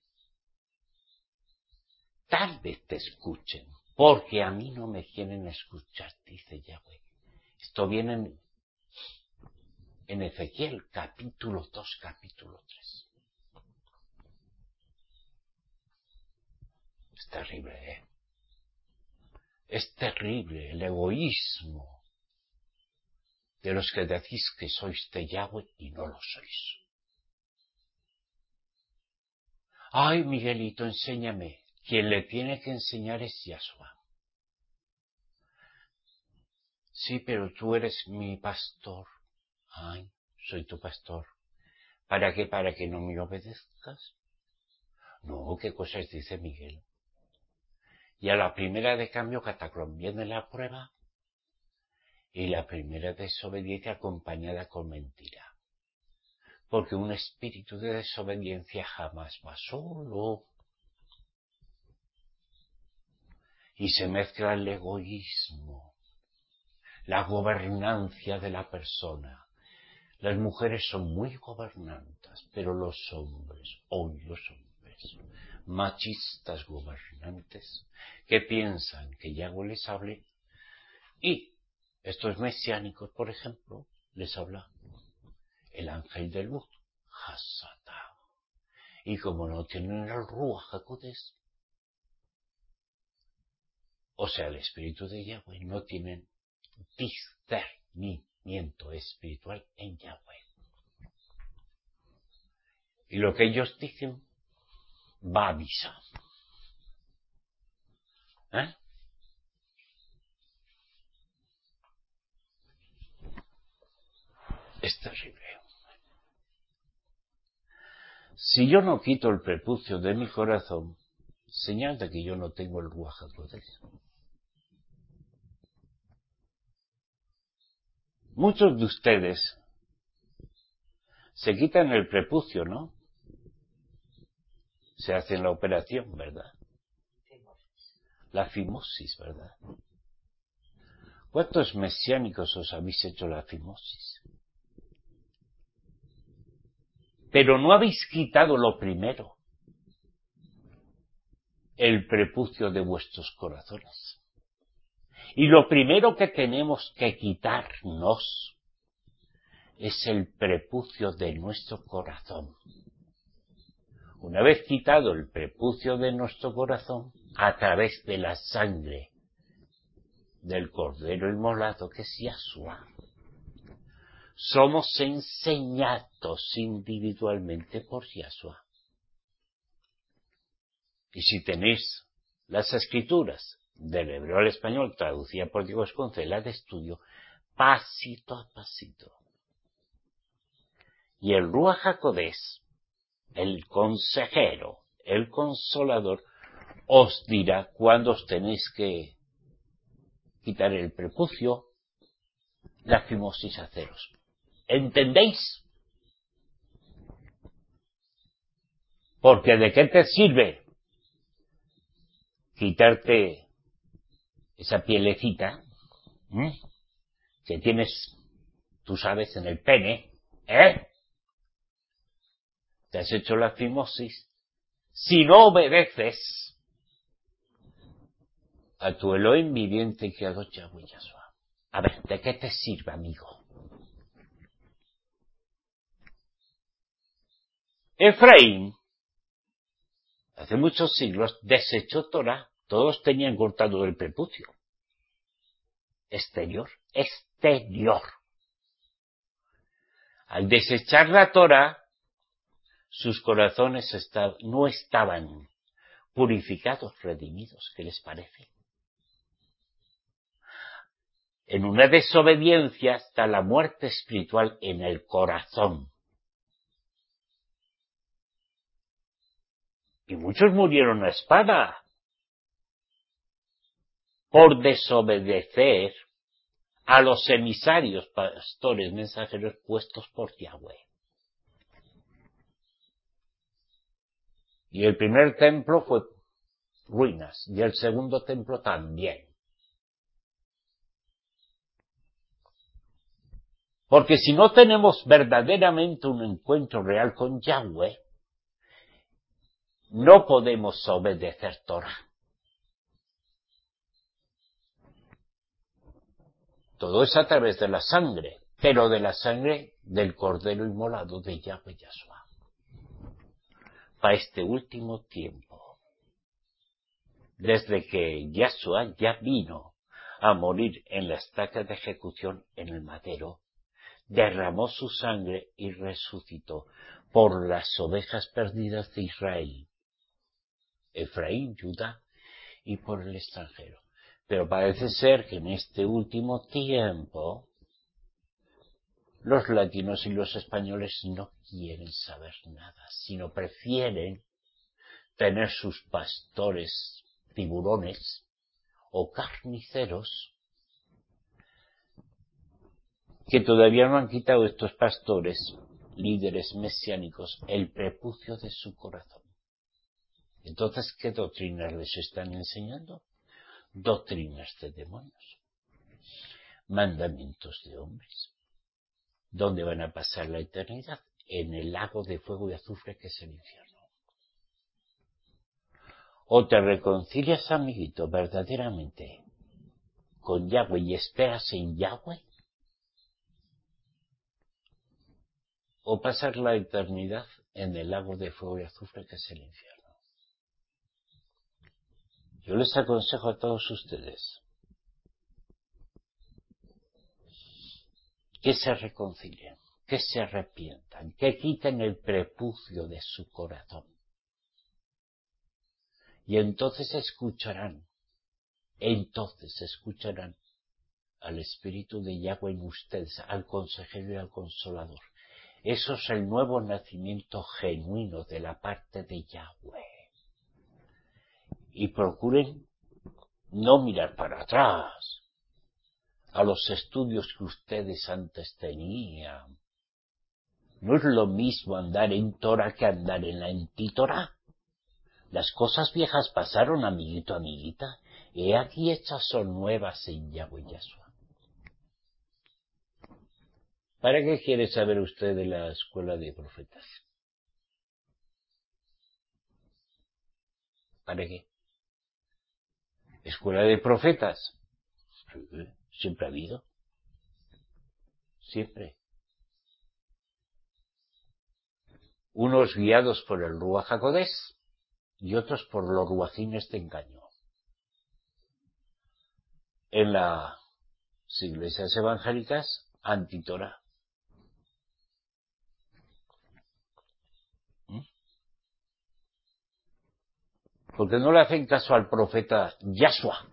tal vez te escuchen, porque a mí no me quieren escuchar, dice Yahweh. Esto viene en Ezequiel, capítulo 2, capítulo 3. Es terrible, Es terrible el egoísmo de los que decís que sois de Yahweh y no lo sois. Ay, Miguelito, enséñame. Quien le tiene que enseñar es Yahshua. Sí, pero tú eres mi pastor. Ay, soy tu pastor. ¿Para qué? ¿Para que no me obedezcas? No, ¿qué cosas dice Miguel? Y a la primera de cambio, cataclón, viene la prueba, y la primera desobediencia acompañada con mentira. Porque un espíritu de desobediencia jamás va solo. Y se mezcla el egoísmo, la gobernancia de la persona. Las mujeres son muy gobernantes, pero los hombres, machistas gobernantes, que piensan que Yahweh les hable, y estos mesiánicos, por ejemplo, les habla el ángel de luz, Hasatá. Y como no tienen el Ruach HaKodesh, o sea, el espíritu de Yahweh, no tienen discernimiento espiritual en Yahweh. Y lo que ellos dicen va a misa. Es terrible. Si yo no quito el prepucio de mi corazón, señal de que yo no tengo el Ruach HaKodesh. Muchos de ustedes se quitan el prepucio, ¿no? Se hacen la operación, ¿verdad? La fimosis, ¿verdad? ¿Cuántos mesiánicos os habéis hecho la fimosis? Pero no habéis quitado lo primero, el prepucio de vuestros corazones. Y lo primero que tenemos que quitarnos es el prepucio de nuestro corazón. Una vez quitado el prepucio de nuestro corazón, a través de la sangre del Cordero Inmolado, que es Yahshua. Somos enseñados individualmente por Yahshua. Y si tenéis las escrituras del hebreo al español traducida por Diego Esconcela de estudio, pasito a pasito. Y el Ruach HaKodesh, el consejero, el consolador, os dirá cuándo os tenéis que quitar el prepucio, la fimosis haceros. ¿Entendéis? Porque ¿de qué te sirve quitarte esa pielecita que tienes, tú sabes, en el pene? Te has hecho la fimosis. Si no obedeces a tu Elohim viviente que hago Yahweh Yahshua. A ver, ¿de qué te sirve, amigo? Efraín, hace muchos siglos, desechó Torah. Todos tenían cortado el prepucio. Exterior. Al desechar la Torah, sus corazones no estaban purificados, redimidos. ¿Qué les parece? En una desobediencia está la muerte espiritual en el corazón. Y muchos murieron a espada por desobedecer a los emisarios, pastores, mensajeros puestos por Yahweh. Y el primer templo fue ruinas, y el segundo templo también. Porque si no tenemos verdaderamente un encuentro real con Yahweh, no podemos obedecer Torah. Todo es a través de la sangre, pero de la sangre del Cordero Inmolado de Yahweh Yahshua. Para este último tiempo, desde que Yahshua ya vino a morir en la estaca de ejecución en el madero, derramó su sangre y resucitó por las ovejas perdidas de Israel, Efraín, Judá y por el extranjero. Pero parece ser que en este último tiempo los latinos y los españoles no quieren saber nada, sino prefieren tener sus pastores tiburones o carniceros, que todavía no han quitado estos pastores, líderes mesiánicos, el prepucio de su corazón. Entonces, ¿qué doctrinas les están enseñando? Doctrinas de demonios, mandamientos de hombres. ¿Dónde van a pasar la eternidad? En el lago de fuego y azufre que es el infierno. O te reconcilias, amiguito, verdaderamente con Yahweh y esperas en Yahweh, o pasar la eternidad en el lago de fuego y azufre que es el infierno. Yo les aconsejo a todos ustedes que se reconcilien, que se arrepientan, que quiten el prepucio de su corazón. Y entonces escucharán al Espíritu de Yahweh en ustedes, al consejero y al consolador. Eso es el nuevo nacimiento genuino de la parte de Yahweh. Y procuren no mirar para atrás a los estudios que ustedes antes tenían. No es lo mismo andar en Torah que andar en la antitorah. Las cosas viejas pasaron, amiguito, amiguita. He aquí hechas son nuevas en Yahweh Yahshua. ¿Para qué quiere saber usted de la escuela de profetas? ¿Para qué? ¿Escuela de profetas? Siempre ha habido. Siempre. Unos guiados por el Ruach HaKodesh y otros por los ruajines de engaño. en las iglesias evangélicas anti-Torah. Porque no le hacen caso al profeta Yahshua.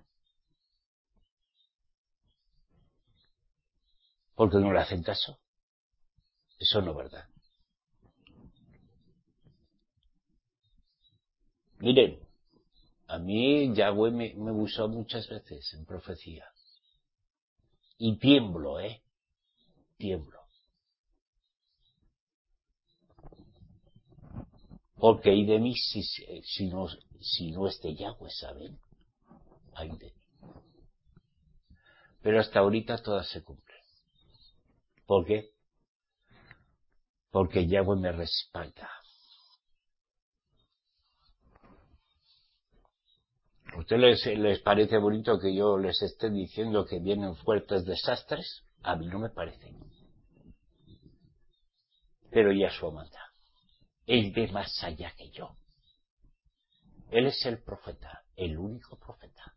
Porque no le hacen caso. Eso no es verdad. Miren, a mí Yahweh me usó muchas veces en profecía. Y tiemblo, tiemblo. Porque hay de mí si no es de Yahweh, ¿saben? Hay de mí. Pero hasta ahorita todas se cumplen. ¿Por qué? Porque Yahweh me respalda. ¿A ustedes les parece bonito que yo les esté diciendo que vienen fuertes desastres? A mí no me parece. Pero Yahshua manda. Él ve más allá que yo. Él es el profeta, el único profeta.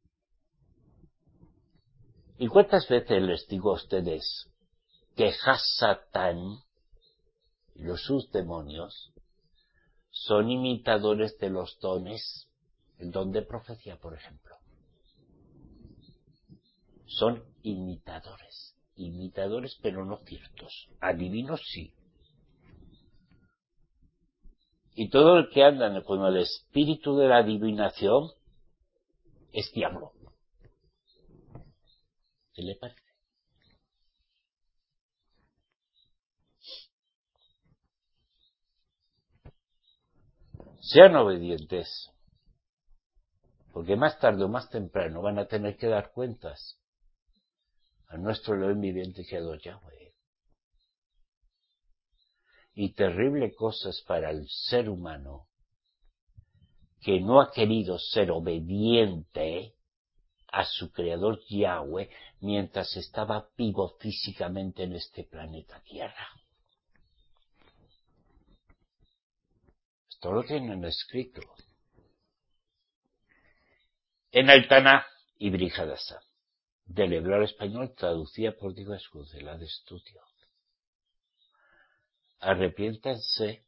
¿Y cuántas veces les digo a ustedes que Hasatán y sus demonios son imitadores de los dones, el don de profecía, por ejemplo? Son imitadores pero no ciertos. Adivinos sí. Y todo el que anda con el espíritu de la adivinación es diablo. ¿Qué le parece? Sean obedientes, porque más tarde o más temprano van a tener que dar cuentas a nuestro Elohim viviente creador Yahweh. Y terrible cosa es para el ser humano que no ha querido ser obediente a su creador Yahweh mientras estaba vivo físicamente en este planeta Tierra. Esto lo tienen escrito en el Tanaj y Brit Hadashah, del hebreo al español, traducida por Diego Escudela de Estudio. Arrepiéntanse,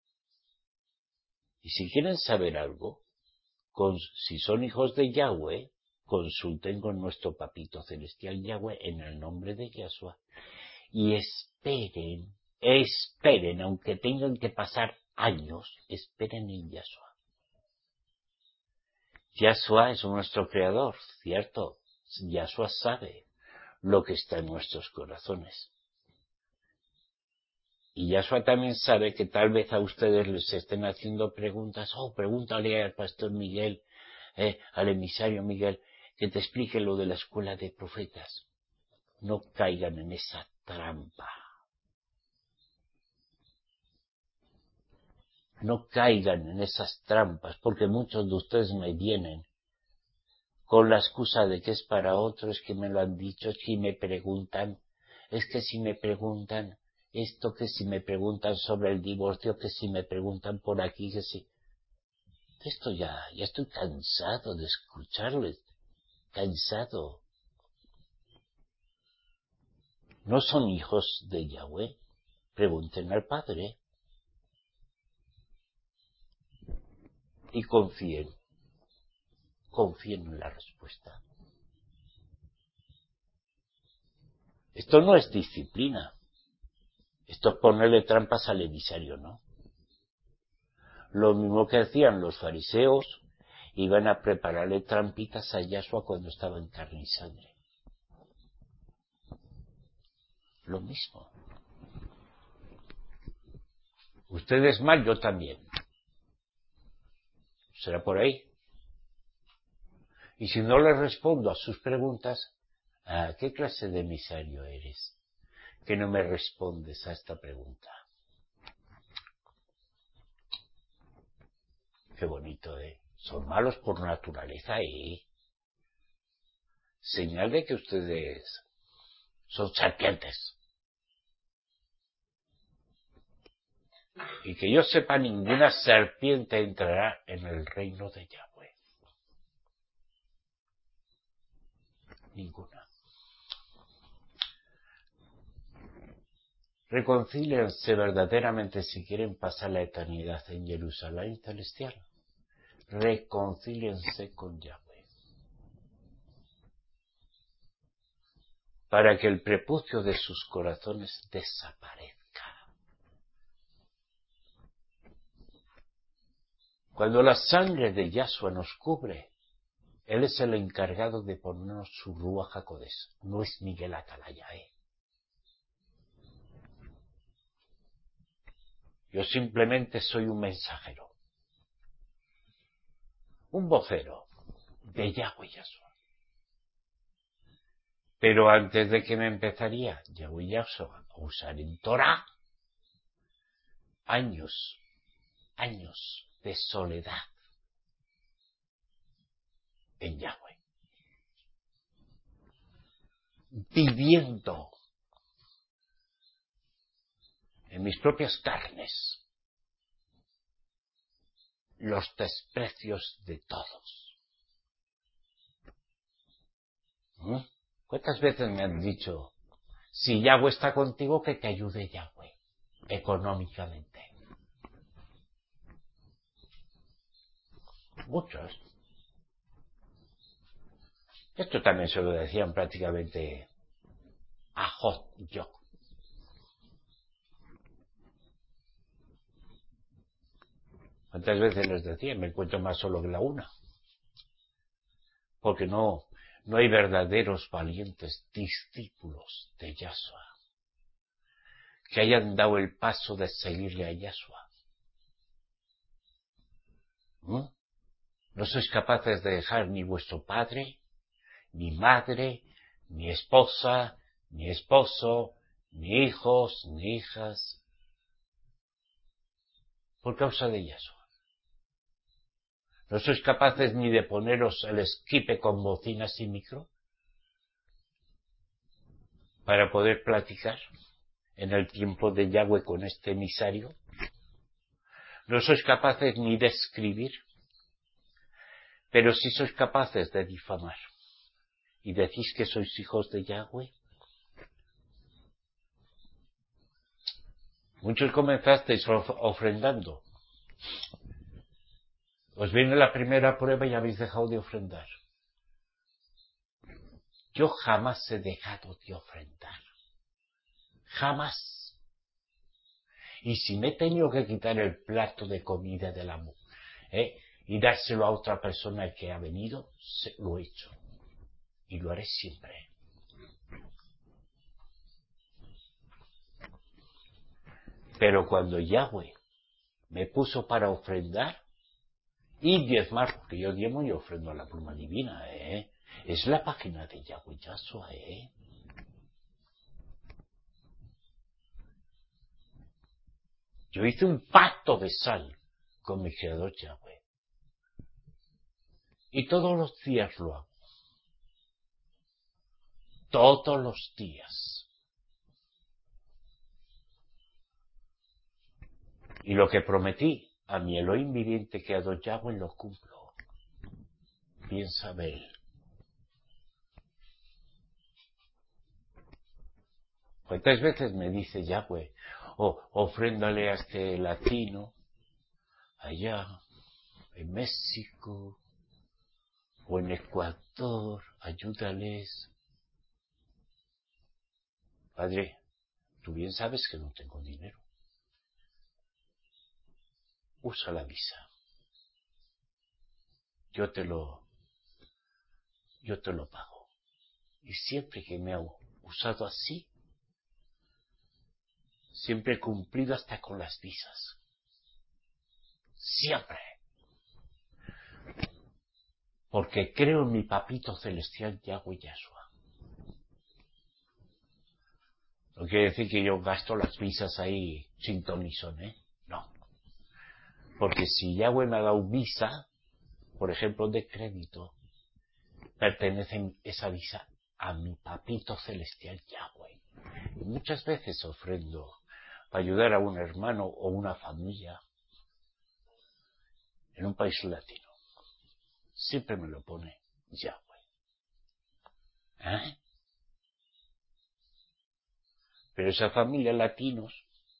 y si quieren saber algo, si son hijos de Yahweh, consulten con nuestro papito celestial Yahweh en el nombre de Yahshua y esperen, aunque tengan que pasar años, esperen en Yahshua. Yahshua es nuestro creador, cierto. Yahshua sabe lo que está en nuestros corazones. Y Yahshua también sabe que tal vez a ustedes les estén haciendo preguntas. Pregúntale al pastor Miguel, al emisario Miguel, que te explique lo de la escuela de profetas. No caigan en esa trampa. No caigan en esas trampas, porque muchos de ustedes me vienen con la excusa de que es para otros, que me lo han dicho, es que me preguntan, es que si me preguntan esto, que si me preguntan sobre el divorcio, que si me preguntan por aquí, que si... Esto ya estoy cansado de escucharles, cansado. ¿No son hijos de Yahweh? Pregunten al Padre. Y confíen en la respuesta. Esto no es disciplina. Esto es ponerle trampas al emisario, ¿no? Lo mismo que hacían los fariseos, iban a prepararle trampitas a Yahshua cuando estaba en carne y sangre. Lo mismo. Ustedes mal, yo también. ¿Será por ahí? Y si no les respondo a sus preguntas, ¿a qué clase de emisario eres? Que no me respondes a esta pregunta. Qué bonito, Son malos por naturaleza, Señal de que ustedes son serpientes. Y que yo sepa, ninguna serpiente entrará en el reino de Yahweh. Ninguna. Reconcíliense verdaderamente si quieren pasar la eternidad en Jerusalén celestial. Reconcíliense con Yahweh. Para que el prepucio de sus corazones desaparezca. Cuando la sangre de Yahshua nos cubre, Él es el encargado de ponernos su Ruach HaKodesh. No es Miguel Atalaya, Yo simplemente soy un mensajero. Un vocero de Yahweh Yahshua. Pero antes de que me empezaría Yahweh Yahshua a usar en Torah, años de soledad en Yahweh. Viviendo en mis propias carnes los desprecios de todos. ¿Cuántas veces me han dicho, si Yahweh está contigo, que te ayude Yahweh económicamente? Muchos. Esto también se lo decían prácticamente a Job y yo. ¿Cuántas veces les decía? Me encuentro más solo que la una. Porque no hay verdaderos valientes discípulos de Yahshua que hayan dado el paso de seguirle a Yahshua. No sois capaces de dejar ni vuestro padre, ni madre, ni esposa, ni esposo, ni hijos, ni hijas, por causa de Yahshua. ¿No sois capaces ni de poneros el esquipe con bocinas y micro para poder platicar en el tiempo de Yahweh con este emisario? ¿No sois capaces ni de escribir? Pero sí sois capaces de difamar. ¿Y decís que sois hijos de Yahweh? Muchos comenzasteis ofrendando. Os viene la primera prueba y habéis dejado de ofrendar. Yo jamás he dejado de ofrendar. Jamás. Y si me he tenido que quitar el plato de comida del amo, y dárselo a otra persona que ha venido, lo he hecho. Y lo haré siempre. Pero cuando Yahweh me puso para ofrendar y diezmar, porque yo diezmo y ofrendo a la pluma divina, es la página de Yahweh Yahshua, Yo hice un pacto de sal con mi creador Yahweh. Y todos los días lo hago. Todos los días. Y lo que prometí a mi Elohim viviente creador Yahweh lo cumplo. Bien sabe él. ¿Cuántas veces me dice Yahweh, ofréndale a este latino, allá, en México, o en Ecuador, ayúdales? Padre, tú bien sabes que no tengo dinero. Usa la visa. Yo te lo pago. Y siempre que me ha usado así, siempre he cumplido hasta con las visas. Siempre. Porque creo en mi papito celestial Yahweh Yahshua. No quiere decir que yo gasto las visas ahí sin ton ni son, No. Porque si Yahweh me ha dado visa, por ejemplo, de crédito, pertenece esa visa a mi papito celestial Yahweh. Y muchas veces ofrendo para ayudar a un hermano o una familia en un país latino. Siempre me lo pone Yahweh. ¿Eh? Pero esa familia latinos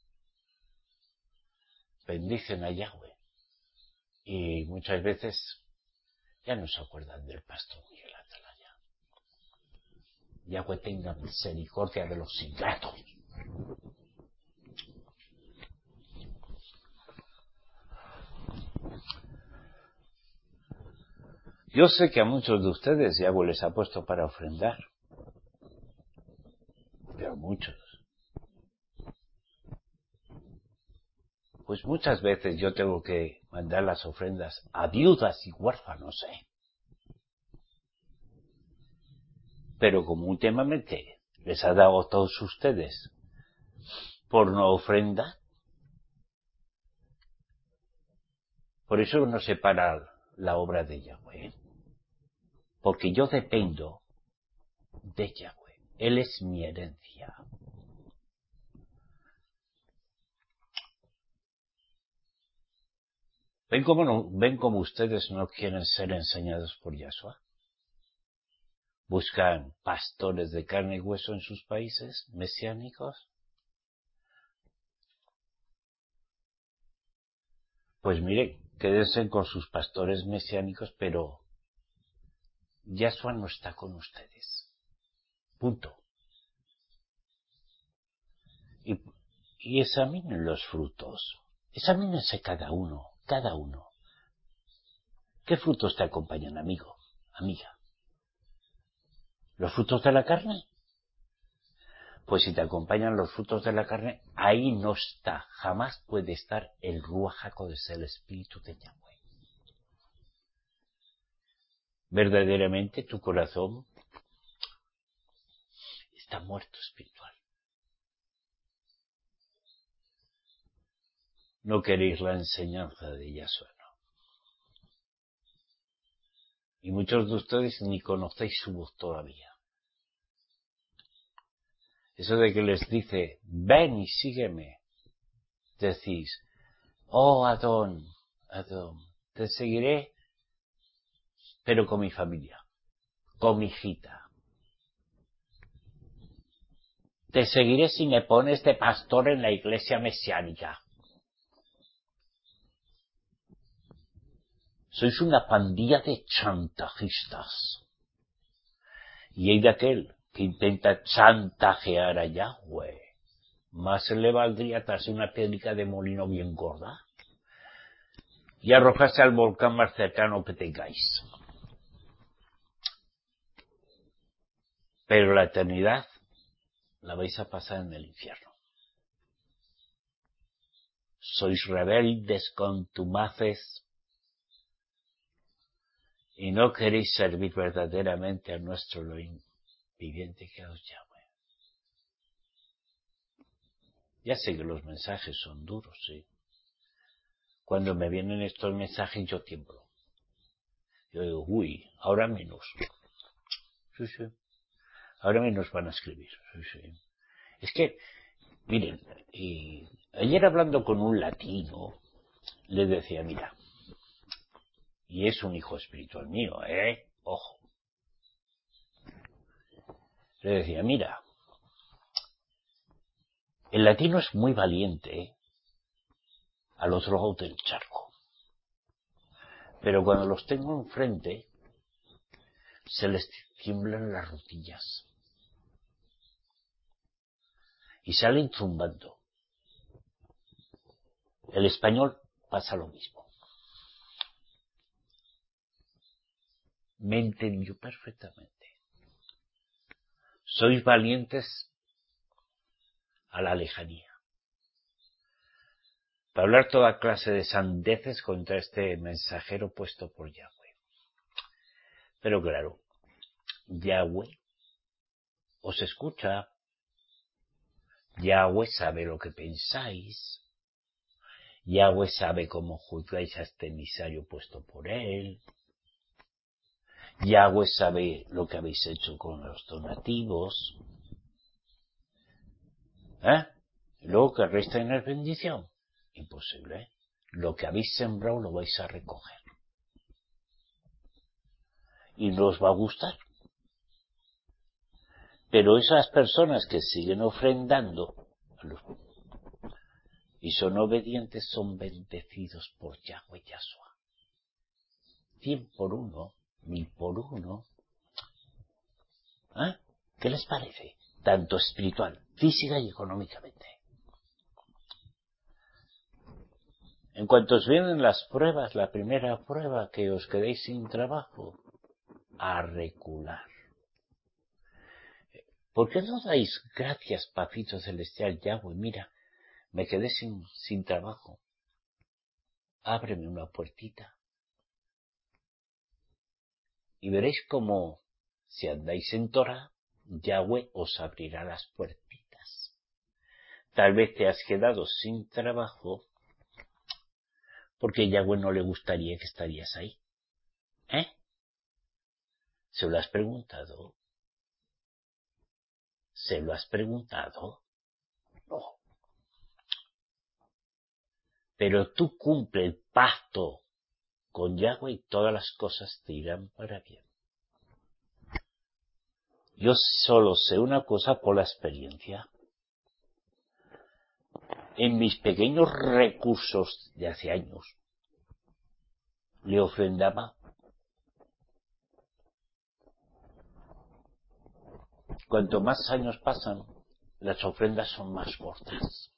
bendicen a Yahweh. Y muchas veces ya no se acuerdan del pastor Miguel Atalaya. Yahweh tenga misericordia de los ingratos. Yo sé que a muchos de ustedes Yahweh les ha puesto para ofrendar. Pero muchos. Pues muchas veces yo tengo que mandar las ofrendas a viudas y huérfanos, Pero como últimamente les ha dado a todos ustedes por no ofrenda, por eso no se para la obra de Yahweh. Porque yo dependo de Yahweh. Él es mi herencia. ¿Ven cómo ustedes no quieren ser enseñados por Yahshua? ¿Buscan pastores de carne y hueso en sus países mesiánicos? Pues mire, quédense con sus pastores mesiánicos, pero Yahshua no está con ustedes. Punto. Y examinen los frutos. Examínense cada uno. ¿Qué frutos te acompañan, amigo, amiga? ¿Los frutos de la carne? Pues si te acompañan los frutos de la carne, ahí no está, jamás puede estar el Ruach HaKodesh, el Espíritu de Yahweh. Verdaderamente tu corazón está muerto espiritual. No queréis la enseñanza de Yahshua, no. Y muchos de ustedes ni conocéis su voz todavía. Eso de que les dice, ven y sígueme. Decís, oh Adón, te seguiré, pero con mi familia, con mi hijita. Te seguiré si me pones de pastor en la iglesia mesiánica. Sois una pandilla de chantajistas. Y hay de aquel que intenta chantajear a Yahweh. Más le valdría atarse una piedrica de molino bien gorda y arrojarse al volcán más cercano que tengáis. Pero la eternidad la vais a pasar en el infierno. Sois rebeldes, contumaces, y no queréis servir verdaderamente a nuestro Elohim viviente que os llame. Ya sé que los mensajes son duros, sí. Cuando me vienen estos mensajes yo tiemblo. Yo digo, uy, ahora menos. Sí. Ahora menos van a escribir. Sí. Es que, miren, ayer hablando con un latino, le decía, mira, y es un hijo espiritual mío, ojo. Le decía, mira, el latino es muy valiente, al otro lado del charco. Pero cuando los tengo enfrente, se les tiemblan las rodillas. Y salen zumbando. El español pasa lo mismo. Me entendió perfectamente. Sois valientes a la lejanía. Para hablar toda clase de sandeces contra este mensajero puesto por Yahweh. Pero claro, Yahweh os escucha. Yahweh sabe lo que pensáis. Yahweh sabe cómo juzgáis a este emisario puesto por él. Yahweh sabe lo que habéis hecho con los donativos. ¿Y luego querréis tener bendición? Imposible. Lo que habéis sembrado lo vais a recoger. Y no os va a gustar. Pero esas personas que siguen ofrendando y son obedientes son bendecidos por Yahweh Yahshua. 100 por 1, 1000 por 1. ¿Ah? ¿Qué les parece? Tanto espiritual, física y económicamente. En cuanto os vienen las pruebas, la primera prueba, que os quedéis sin trabajo, a recular. ¿Por qué no dais gracias, Papito Celestial Yahweh? Mira, me quedé sin trabajo. Ábreme una puertita. Y veréis cómo, si andáis en Torah, Yahweh os abrirá las puertitas. Tal vez te has quedado sin trabajo porque Yahweh no le gustaría que estarías ahí. ¿Se lo has preguntado? ¿Se lo has preguntado? No. Pero tú cumple el pacto con Yahweh y todas las cosas te irán para bien. Yo solo sé una cosa por la experiencia. En mis pequeños recursos de hace años, le ofrendaba. Cuanto más años pasan, las ofrendas son más cortas.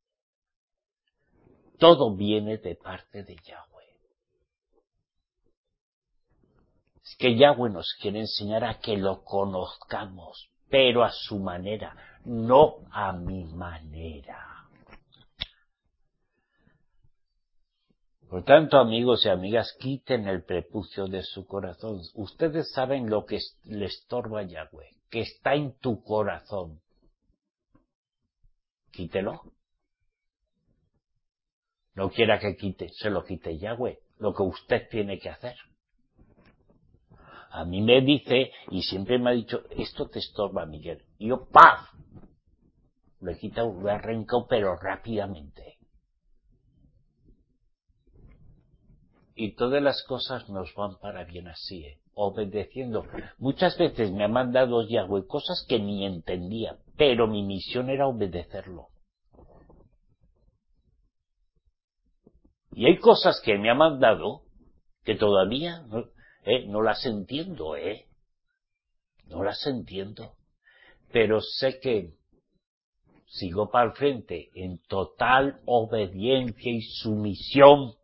Todo viene de parte de Yahweh. Es que Yahweh nos quiere enseñar a que lo conozcamos, pero a su manera, no a mi manera. Por tanto, amigos y amigas, quiten el prepucio de su corazón. Ustedes saben lo que le estorba a Yahweh, que está en tu corazón. Quítelo. No quiera que se lo quite Yahweh, lo que usted tiene que hacer. A mí me dice, y siempre me ha dicho, esto te estorba, Miguel. Y yo, ¡paf! Lo he quitado, lo he arrancado, pero rápidamente. Y todas las cosas nos van para bien así, obedeciendo. Muchas veces me ha mandado Yahweh cosas que ni entendía, pero mi misión era obedecerlo. Y hay cosas que me ha mandado que todavía no las entiendo, no las entiendo. Pero sé que sigo para el frente en total obediencia y sumisión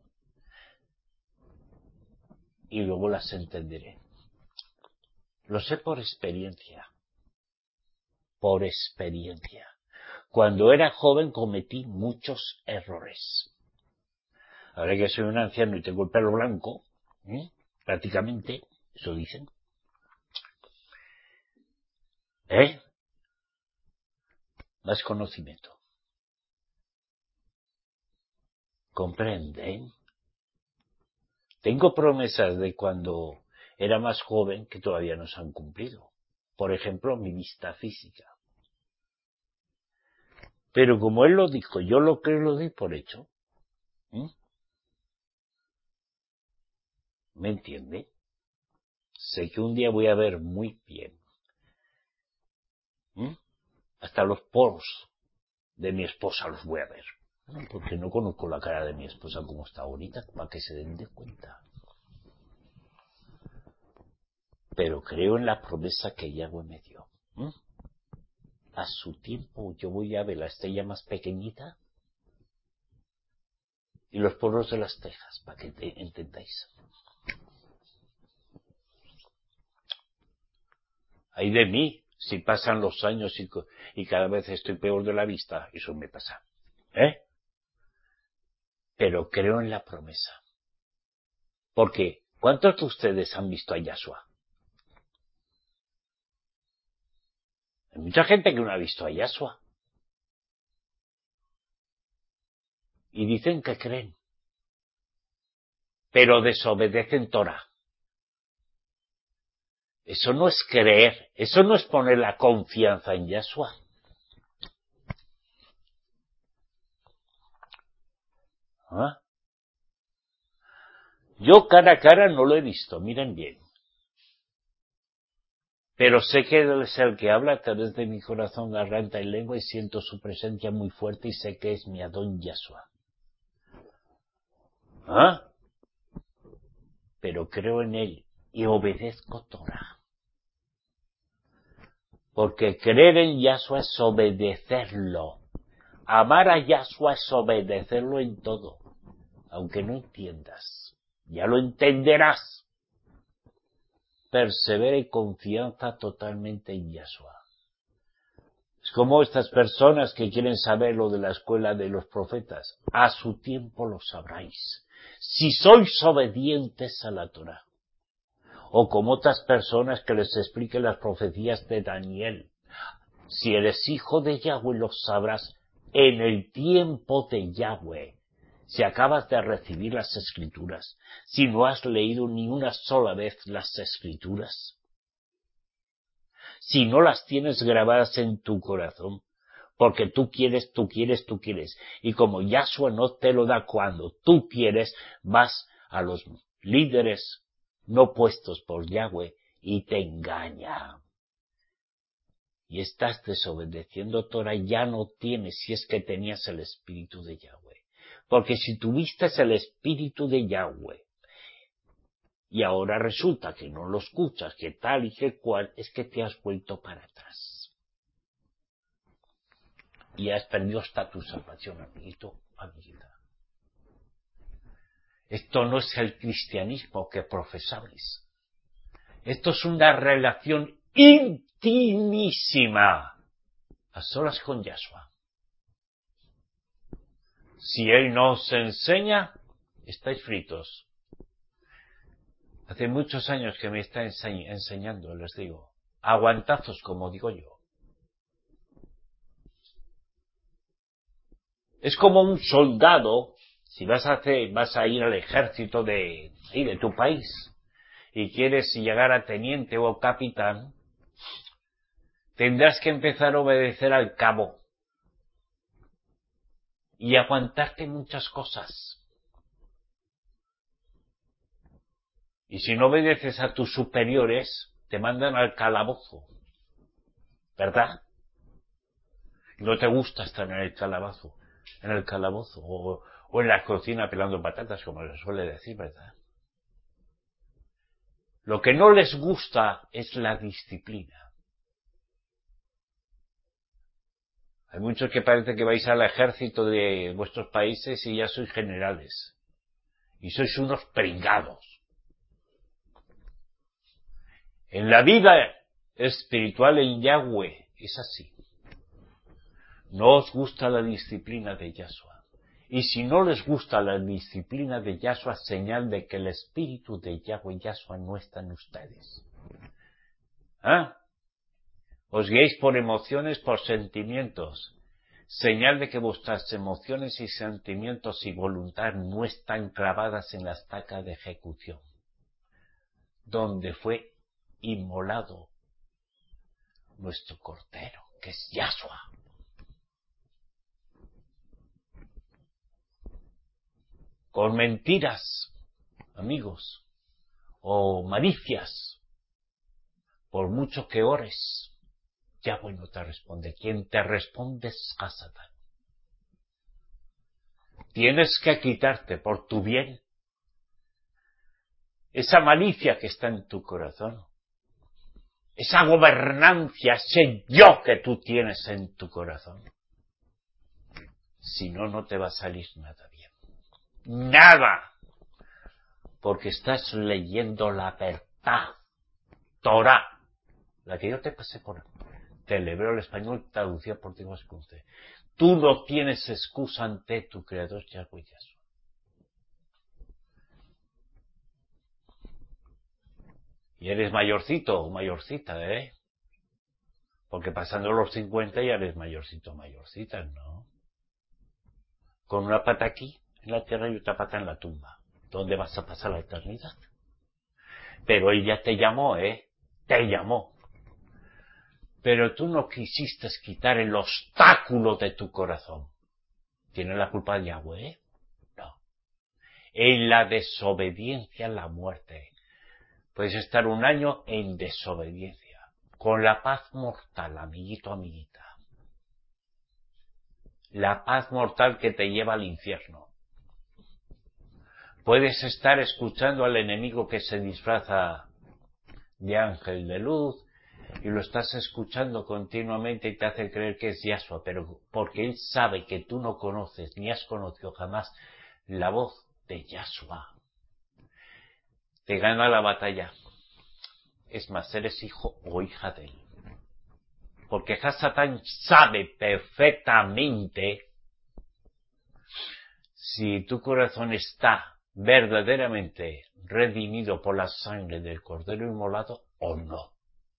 y luego las entenderé. Lo sé por experiencia. Por experiencia. Cuando era joven cometí muchos errores. Ahora que soy un anciano y tengo el pelo blanco, prácticamente, eso dicen. Más conocimiento. ¿Comprenden? Tengo promesas de cuando era más joven que todavía no se han cumplido. Por ejemplo, mi vista física. Pero como él lo dijo, yo lo creo, lo doy por hecho. ¿Me entiende? Sé que un día voy a ver muy bien. Hasta los poros de mi esposa los voy a ver. Porque no conozco la cara de mi esposa como está ahorita, para que se den de cuenta. Pero creo en la promesa que Yahweh me dio. A su tiempo yo voy a ver la estrella más pequeñita y los poros de las cejas, para que entendáis. Ay de mí, si pasan los años y cada vez estoy peor de la vista, eso me pasa. Pero creo en la promesa. Porque, ¿cuántos de ustedes han visto a Yahshua? Hay mucha gente que no ha visto a Yahshua. Y dicen que creen. Pero desobedecen Torah. Eso no es creer. Eso no es poner la confianza en Yahshua. Yo cara a cara no lo he visto, miren bien. Pero sé que Él es el que habla a través de mi corazón, garganta y lengua, y siento su presencia muy fuerte y sé que es mi Adón Yahshua. ¿Ah? Pero creo en Él y obedezco Torah. Porque creer en Yahshua es obedecerlo. Amar a Yahshua es obedecerlo en todo. Aunque no entiendas. Ya lo entenderás. Persevera y confianza totalmente en Yahshua. Es como estas personas que quieren saber lo de la escuela de los profetas. A su tiempo lo sabráis. Si sois obedientes a la Torah. O como otras personas que les expliquen las profecías de Daniel. Si eres hijo de Yahweh lo sabrás en el tiempo de Yahweh. Si acabas de recibir las Escrituras, si no has leído ni una sola vez las Escrituras, si no las tienes grabadas en tu corazón, porque tú quieres, y como Yahshua no te lo da cuando tú quieres, vas a los líderes no puestos por Yahweh y te engaña. Y estás desobedeciendo Torah, ya no tienes, si es que tenías el Espíritu de Yahweh. Porque si tuviste el Espíritu de Yahweh, y ahora resulta que no lo escuchas, que tal y que cual, es que te has vuelto para atrás. Y has perdido hasta tu salvación, amiguito, amiguita. Esto no es el cristianismo que profesabais. Esto es una relación intimísima, a solas con Yahshua. Si Él no os enseña, estáis fritos. Hace muchos años que me está enseñando, les digo. Aguantazos, como digo yo. Es como un soldado, si vas a ir al ejército de tu país, y quieres llegar a teniente o capitán, tendrás que empezar a obedecer al cabo. Y aguantarte muchas cosas. Y si no obedeces a tus superiores, te mandan al calabozo. ¿Verdad? No te gusta estar en el calabozo, o en la cocina pelando patatas, como se suele decir, ¿verdad? Lo que no les gusta es la disciplina. Hay muchos que parece que vais al ejército de vuestros países y ya sois generales. Y sois unos pringados. En la vida espiritual en Yahweh es así. No os gusta la disciplina de Yahshua. Y si no les gusta la disciplina de Yahshua, señal de que el espíritu de Yahweh Yahshua no está en ustedes. ¿Ah? Os guiáis por emociones, por sentimientos. Señal de que vuestras emociones y sentimientos y voluntad no están clavadas en la estaca de ejecución, donde fue inmolado nuestro Cordero, que es Yahshua. Con mentiras, amigos, o malicias, por mucho que ores, Yahweh no te responde. Quien te responde es Hasatán. Tienes que quitarte por tu bien esa malicia que está en tu corazón, esa gobernancia, ese yo que tú tienes en tu corazón. Si no, no te va a salir nada bien. Nada. Porque estás leyendo la verdad, Torah, la que yo te pasé por del hebreo al español, traducida por ti más que usted. Tú no tienes excusa ante tu Creador Yahweh Yahshua. Y eres mayorcito o mayorcita, Porque pasando los 50 ya eres mayorcito o mayorcita, ¿no? Con una pata aquí, en la tierra, y otra pata en la tumba. ¿Dónde vas a pasar la eternidad? Pero Él ya te llamó, Te llamó. Pero tú no quisiste quitar el obstáculo de tu corazón. ¿Tiene la culpa el Yahweh? No. En la desobediencia, la muerte. Puedes estar un año en desobediencia. con la paz mortal, amiguito, amiguita. La paz mortal que te lleva al infierno. Puedes estar escuchando al enemigo que se disfraza de ángel de luz y lo estás escuchando continuamente y te hace creer que es Yahshua, pero porque él sabe que tú no conoces ni has conocido jamás la voz de Yahshua. Te gana la batalla. Es más, eres hijo o hija de él. Porque Hasatán sabe perfectamente si tu corazón está verdaderamente redimido por la sangre del Cordero Inmolado o no.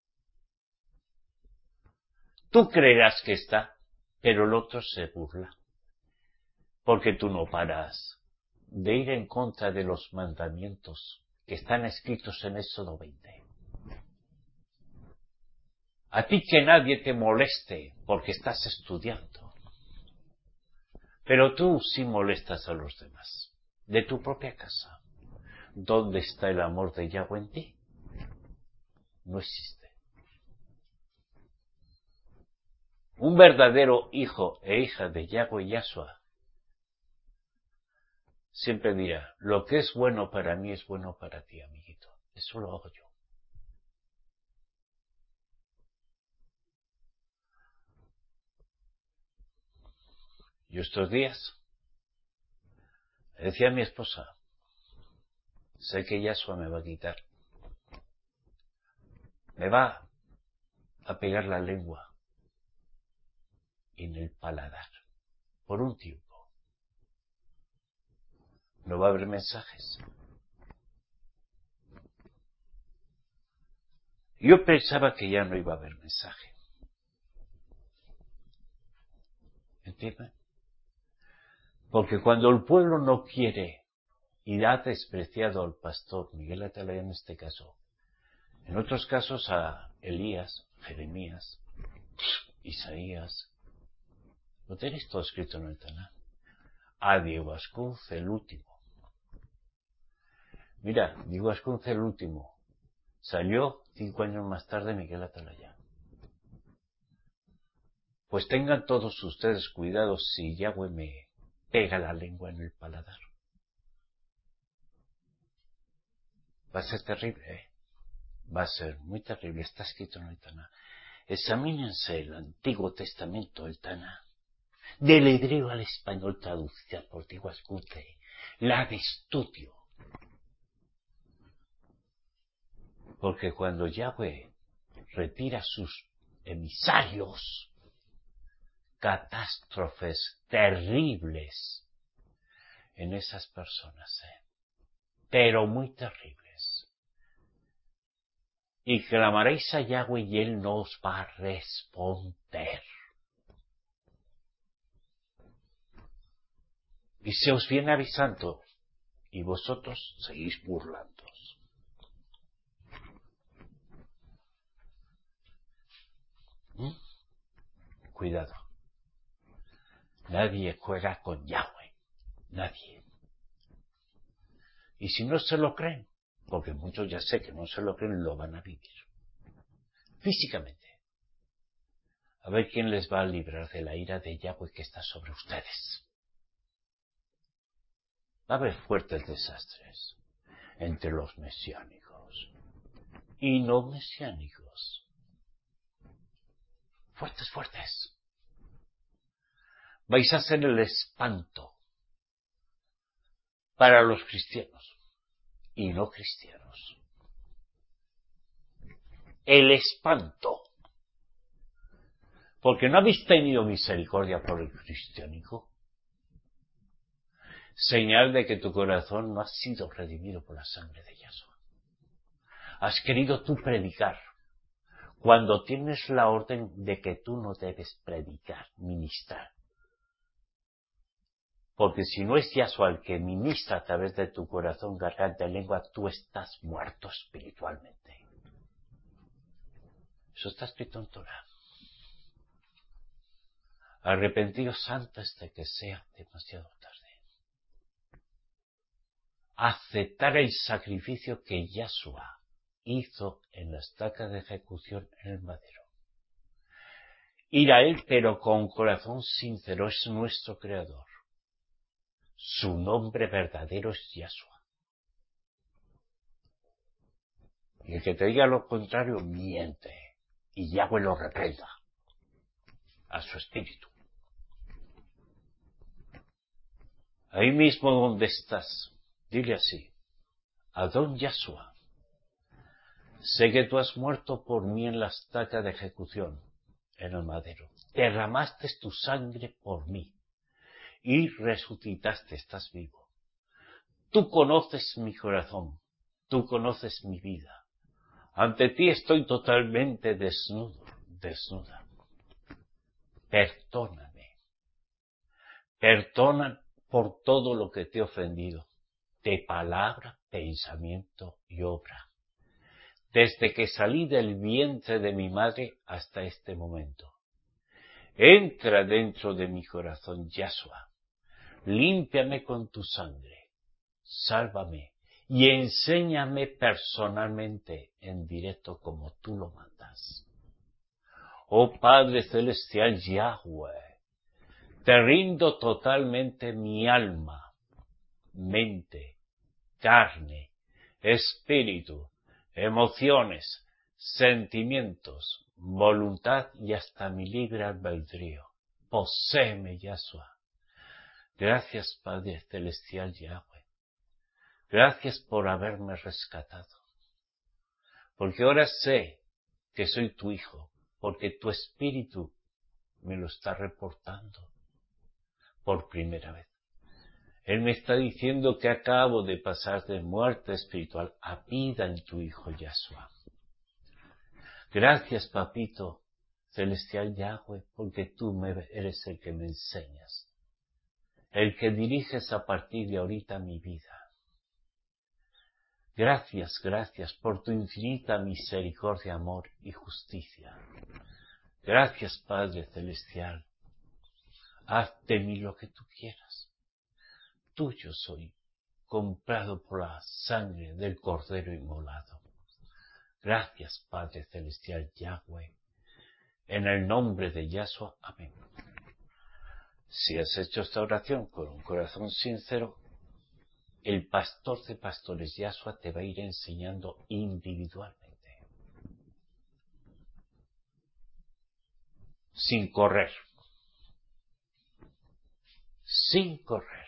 Tú creerás que está, pero el otro se burla. Porque tú no paras de ir en contra de los mandamientos que están escritos en Éxodo 20. A ti que nadie te moleste porque estás estudiando. Pero tú sí molestas a los demás. De tu propia casa. ¿Dónde está el amor de Yahweh en ti? No existe. Un verdadero hijo e hija de Yahweh Yahshua siempre dirá, lo que es bueno para mí es bueno para ti, amiguito. Eso lo hago yo. Yo estos días le decía a mi esposa, sé que Yahshua me va a quitar. Me va a pegar la lengua en el paladar por un tiempo. No va a haber mensajes. Yo pensaba que ya no iba a haber mensaje. ¿Entienden? Porque cuando el pueblo no quiere y ha despreciado al pastor Miguel Atalaya en este caso, en otros casos a Elías, Jeremías, Isaías, lo tenéis todo escrito en el Taná. A Diego Ascunce, el último. Mira, Diego Ascunce, el último. Salió 5 años más tarde Miguel Atalaya. Pues tengan todos ustedes cuidado si Yahweh me pega la lengua en el paladar. Va a ser terrible, ¿eh? Va a ser muy terrible. Está escrito en el Taná. Examínense el Antiguo Testamento, el Taná. Del hebreo al español traducida por Diego Ascunce. La de estudio. Porque cuando Yahweh retira sus emisarios, catástrofes terribles en esas personas, pero muy terribles. Y clamaréis a Yahweh y Él no os va a responder. Y se os viene avisando, y vosotros seguís burlándoos. Cuidado. Nadie juega con Yahweh. Nadie. Y si no se lo creen, porque muchos ya sé que no se lo creen, lo van a vivir. Físicamente. A ver quién les va a librar de la ira de Yahweh que está sobre ustedes. Va a haber fuertes desastres entre los mesiánicos y no mesiánicos. Fuertes, fuertes. Vais a ser el espanto para los cristianos y no cristianos. El espanto. Porque no habéis tenido misericordia por el cristiánico. Señal de que tu corazón no ha sido redimido por la sangre de Yahshua. Has querido tú predicar cuando tienes la orden de que tú no debes predicar, ministrar. Porque si no es Yahshua el que ministra a través de tu corazón, garganta y lengua, tú estás muerto espiritualmente. Eso está escrito en Torah. Arrepentidos antes de que sea demasiado tarde. Aceptar el sacrificio que Yahshua hizo en la estaca de ejecución en el madero. Ir a Él, pero con corazón sincero, es nuestro Creador. Su nombre verdadero es Yahshua. Y el que te diga lo contrario, miente. Y Yahweh lo reprenda a su espíritu. Ahí mismo donde estás, dile así: Adón Yahshua, sé que tú has muerto por mí en la estaca de ejecución, en el madero. Derramaste tu sangre por mí y resucitaste, estás vivo. Tú conoces mi corazón, tú conoces mi vida. Ante ti estoy totalmente desnudo, desnuda. Perdóname. Perdona por todo lo que te he ofendido, de palabra, pensamiento y obra, desde que salí del vientre de mi madre hasta este momento. Entra dentro de mi corazón, Yahshua, límpiame con tu sangre, sálvame y enséñame personalmente en directo como tú lo mandas. Oh Padre Celestial Yahweh, te rindo totalmente mi alma, mente, carne, espíritu, emociones, sentimientos, voluntad y hasta mi libre albedrío. Poséeme, Yahshua. Gracias, Padre Celestial Yahweh. Gracias por haberme rescatado. Porque ahora sé que soy tu hijo, porque tu espíritu me lo está reportando por primera vez. Él me está diciendo que acabo de pasar de muerte espiritual a vida en tu Hijo Yahshua. Gracias, Papito Celestial Yahweh, porque tú eres el que me enseñas, el que diriges a partir de ahorita mi vida. Gracias, gracias por tu infinita misericordia, amor y justicia. Gracias, Padre Celestial. Haz de mí lo que tú quieras. Tuyo soy, comprado por la sangre del Cordero inmolado. Gracias, Padre Celestial Yahweh. En el nombre de Yahshua, amén. Si has hecho esta oración con un corazón sincero, el pastor de pastores Yahshua te va a ir enseñando individualmente. Sin correr. Sin correr.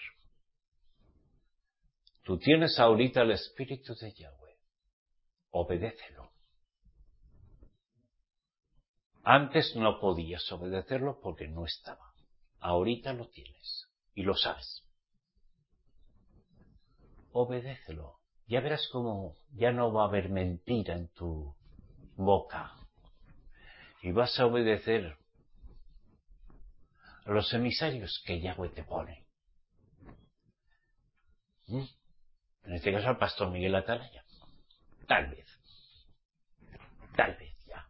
Tú tienes ahorita el Espíritu de Yahweh. Obedécelo. Antes no podías obedecerlo porque no estaba. Ahorita lo tienes y lo sabes. Obedécelo. Ya verás cómo ya no va a haber mentira en tu boca. Y vas a obedecer a los emisarios que Yahweh te pone. En este caso al pastor Miguel Atalaya. Tal vez ya.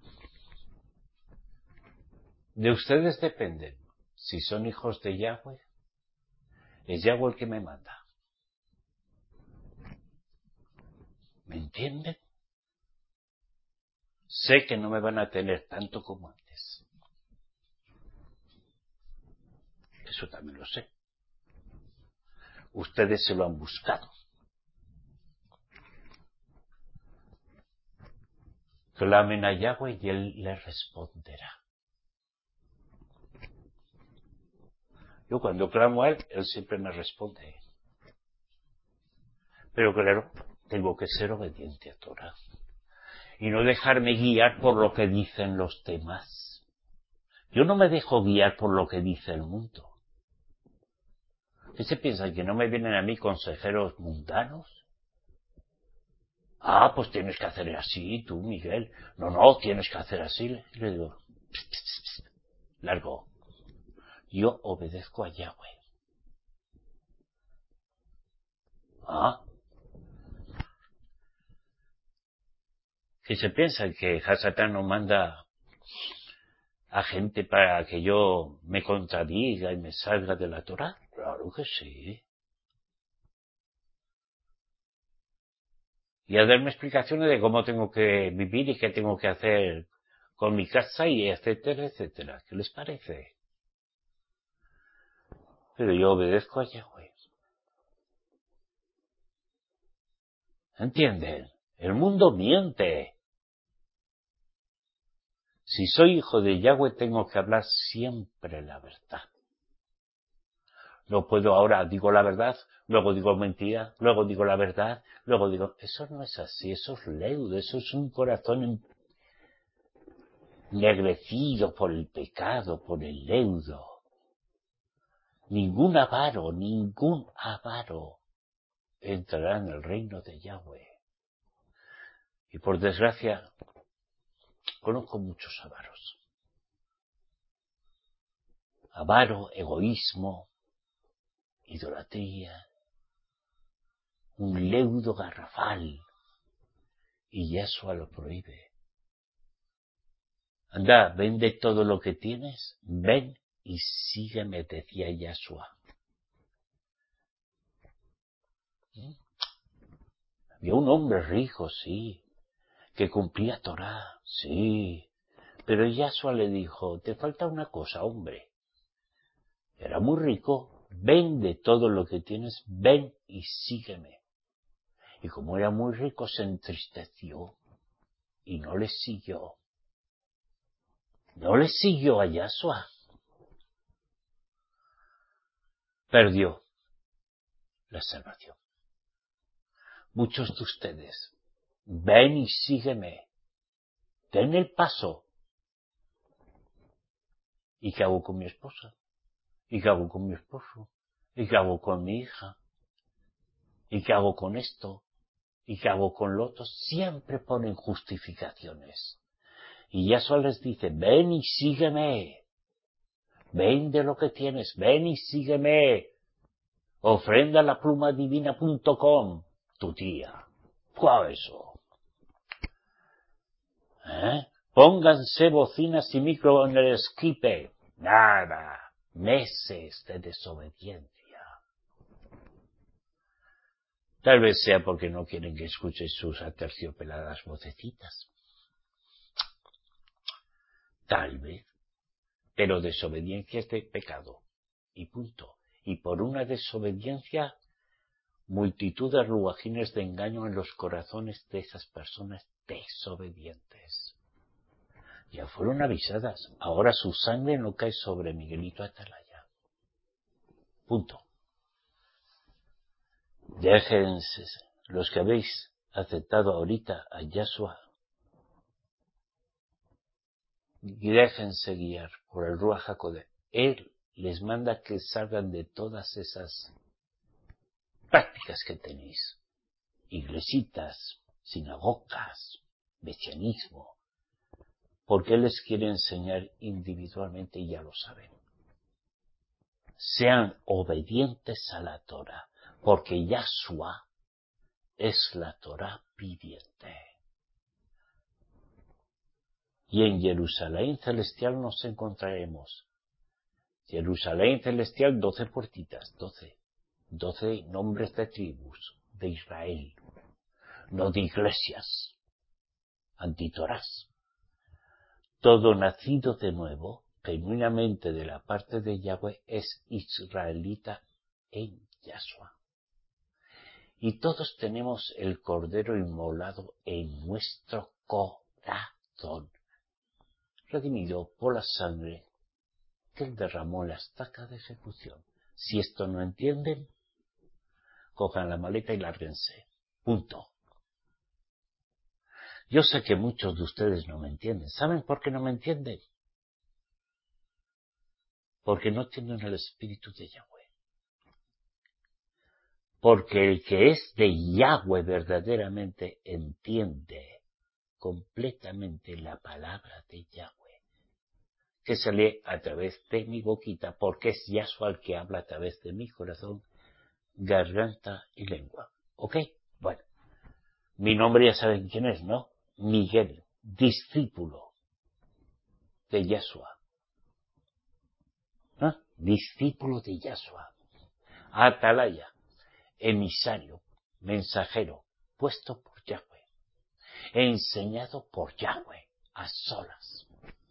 De ustedes dependen. Si son hijos de Yahweh, es Yahweh el que me manda. ¿Me entienden? Sé que no me van a tener tanto como antes. Eso también lo sé. Ustedes se lo han buscado. Clamen a Yahweh y Él les responderá. Yo cuando clamo a Él, Él siempre me responde. Pero claro, tengo que ser obediente a Torah. Y no dejarme guiar por lo que dicen los demás. Yo no me dejo guiar por lo que dice el mundo. ¿Qué se piensa? ¿Que no me vienen a mí consejeros mundanos? Ah, pues tienes que hacer así, tú, Miguel. No, tienes que hacer así. Le digo, largo. Yo obedezco a Yahweh. Ah. ¿Qué se piensa? ¿Que Hasatán no manda a gente para que yo me contradiga y me salga de la Torah? Claro que sí. y a darme explicaciones de cómo tengo que vivir y qué tengo que hacer con mi casa y etcétera, etcétera. ¿Qué les parece? Pero yo obedezco a Yahweh. ¿Entienden? El mundo miente. Si soy hijo de Yahweh tengo que hablar siempre la verdad. No puedo ahora digo la verdad, luego digo mentira, luego digo la verdad, luego digo... Eso no es así, eso es leudo, eso es un corazón ennegrecido por el pecado, por el leudo. Ningún avaro entrará en el reino de Yahweh. Y por desgracia, conozco muchos avaros. Avaro, egoísmo, idolatría, un leudo garrafal. Y Yahshua lo prohíbe. Anda, vende todo lo que tienes, ven y sígueme, decía Yahshua. Había un hombre rico, sí, que cumplía Torá, sí, pero Yahshua le dijo, te falta una cosa, hombre. Era muy rico, vende todo lo que tienes, ven y sígueme. Y como era muy rico, se entristeció y no le siguió. No le siguió a Yahshua. Perdió la salvación. Muchos de ustedes, ven y sígueme, den el paso. ¿Y qué hago con mi esposa? ¿Y qué hago con mi esposo? ¿Y qué hago con mi hija? ¿Y qué hago con esto? ¿Y qué hago con lo otro? Siempre ponen justificaciones. Y Yahshua les dice, ven y sígueme. Vende lo que tienes, ven y sígueme. Ofrenda la plumadivina.com, tu tía. ¿Cuál eso? Pónganse bocinas y micro en el esquipe. Nada. Meses de desobediencia. Tal vez sea porque no quieren que escuches sus aterciopeladas vocecitas. Tal vez. Pero desobediencia es de pecado. Y punto. Y por una desobediencia, multitud de ruajines de engaño en los corazones de esas personas desobedientes. Ya fueron avisadas. Ahora su sangre no cae sobre Miguelito Atalaya. Punto. Déjense, los que habéis aceptado ahorita a Yahshua, y déjense guiar por el Ruach HaKodesh. Él les manda que salgan de todas esas prácticas que tenéis. Iglesitas, sinagogas, mesianismo. Porque Él les quiere enseñar individualmente y ya lo saben. Sean obedientes a la Torah, porque Yahshua es la Torah viviente. Y en Jerusalén celestial nos encontraremos. Jerusalén celestial, 12 puertitas, 12 nombres de tribus de Israel, no de iglesias, antitorás. Todo nacido de nuevo, genuinamente de la parte de Yahweh, es israelita en Yahshua. Y todos tenemos el cordero inmolado en nuestro corazón, redimido por la sangre que Él derramó en la estaca de ejecución. Si esto no entienden, cojan la maleta y lárguense. Punto. Yo sé que muchos de ustedes no me entienden. ¿Saben por qué no me entienden? Porque no tienen el espíritu de Yahweh. Porque el que es de Yahweh verdaderamente entiende completamente la palabra de Yahweh, que se lee a través de mi boquita, porque es Yahshua el que habla a través de mi corazón, garganta y lengua. ¿Ok? Bueno, mi nombre ya saben quién es, ¿no? Miguel, discípulo de Yahshua. ¿Ah? Discípulo de Yahshua. Atalaya, emisario, mensajero, puesto por Yahweh. enseñado por Yahweh a solas.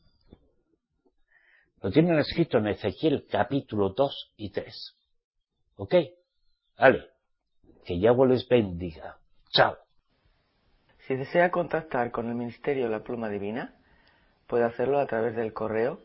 Lo tienen escrito en Ezequiel capítulo 2 y 3. ¿Ok? Vale. Que Yahweh les bendiga. Chao. Si desea contactar con el Ministerio La Pluma Divina, puede hacerlo a través del correo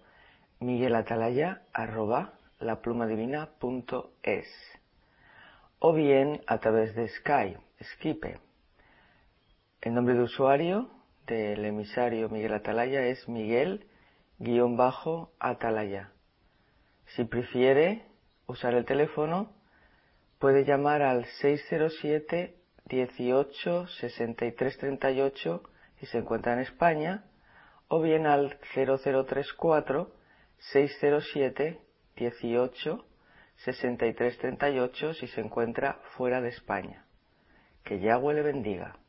miguelatalaya@laplumadivina.es o bien a través de Skype. El nombre de usuario del emisario Miguel Atalaya es Miguel-Atalaya. Si prefiere usar el teléfono, puede llamar al 607 18 63 38 si se encuentra en España, o bien al 0034 607 18 63 38 si se encuentra fuera de España. Que Yahweh le bendiga.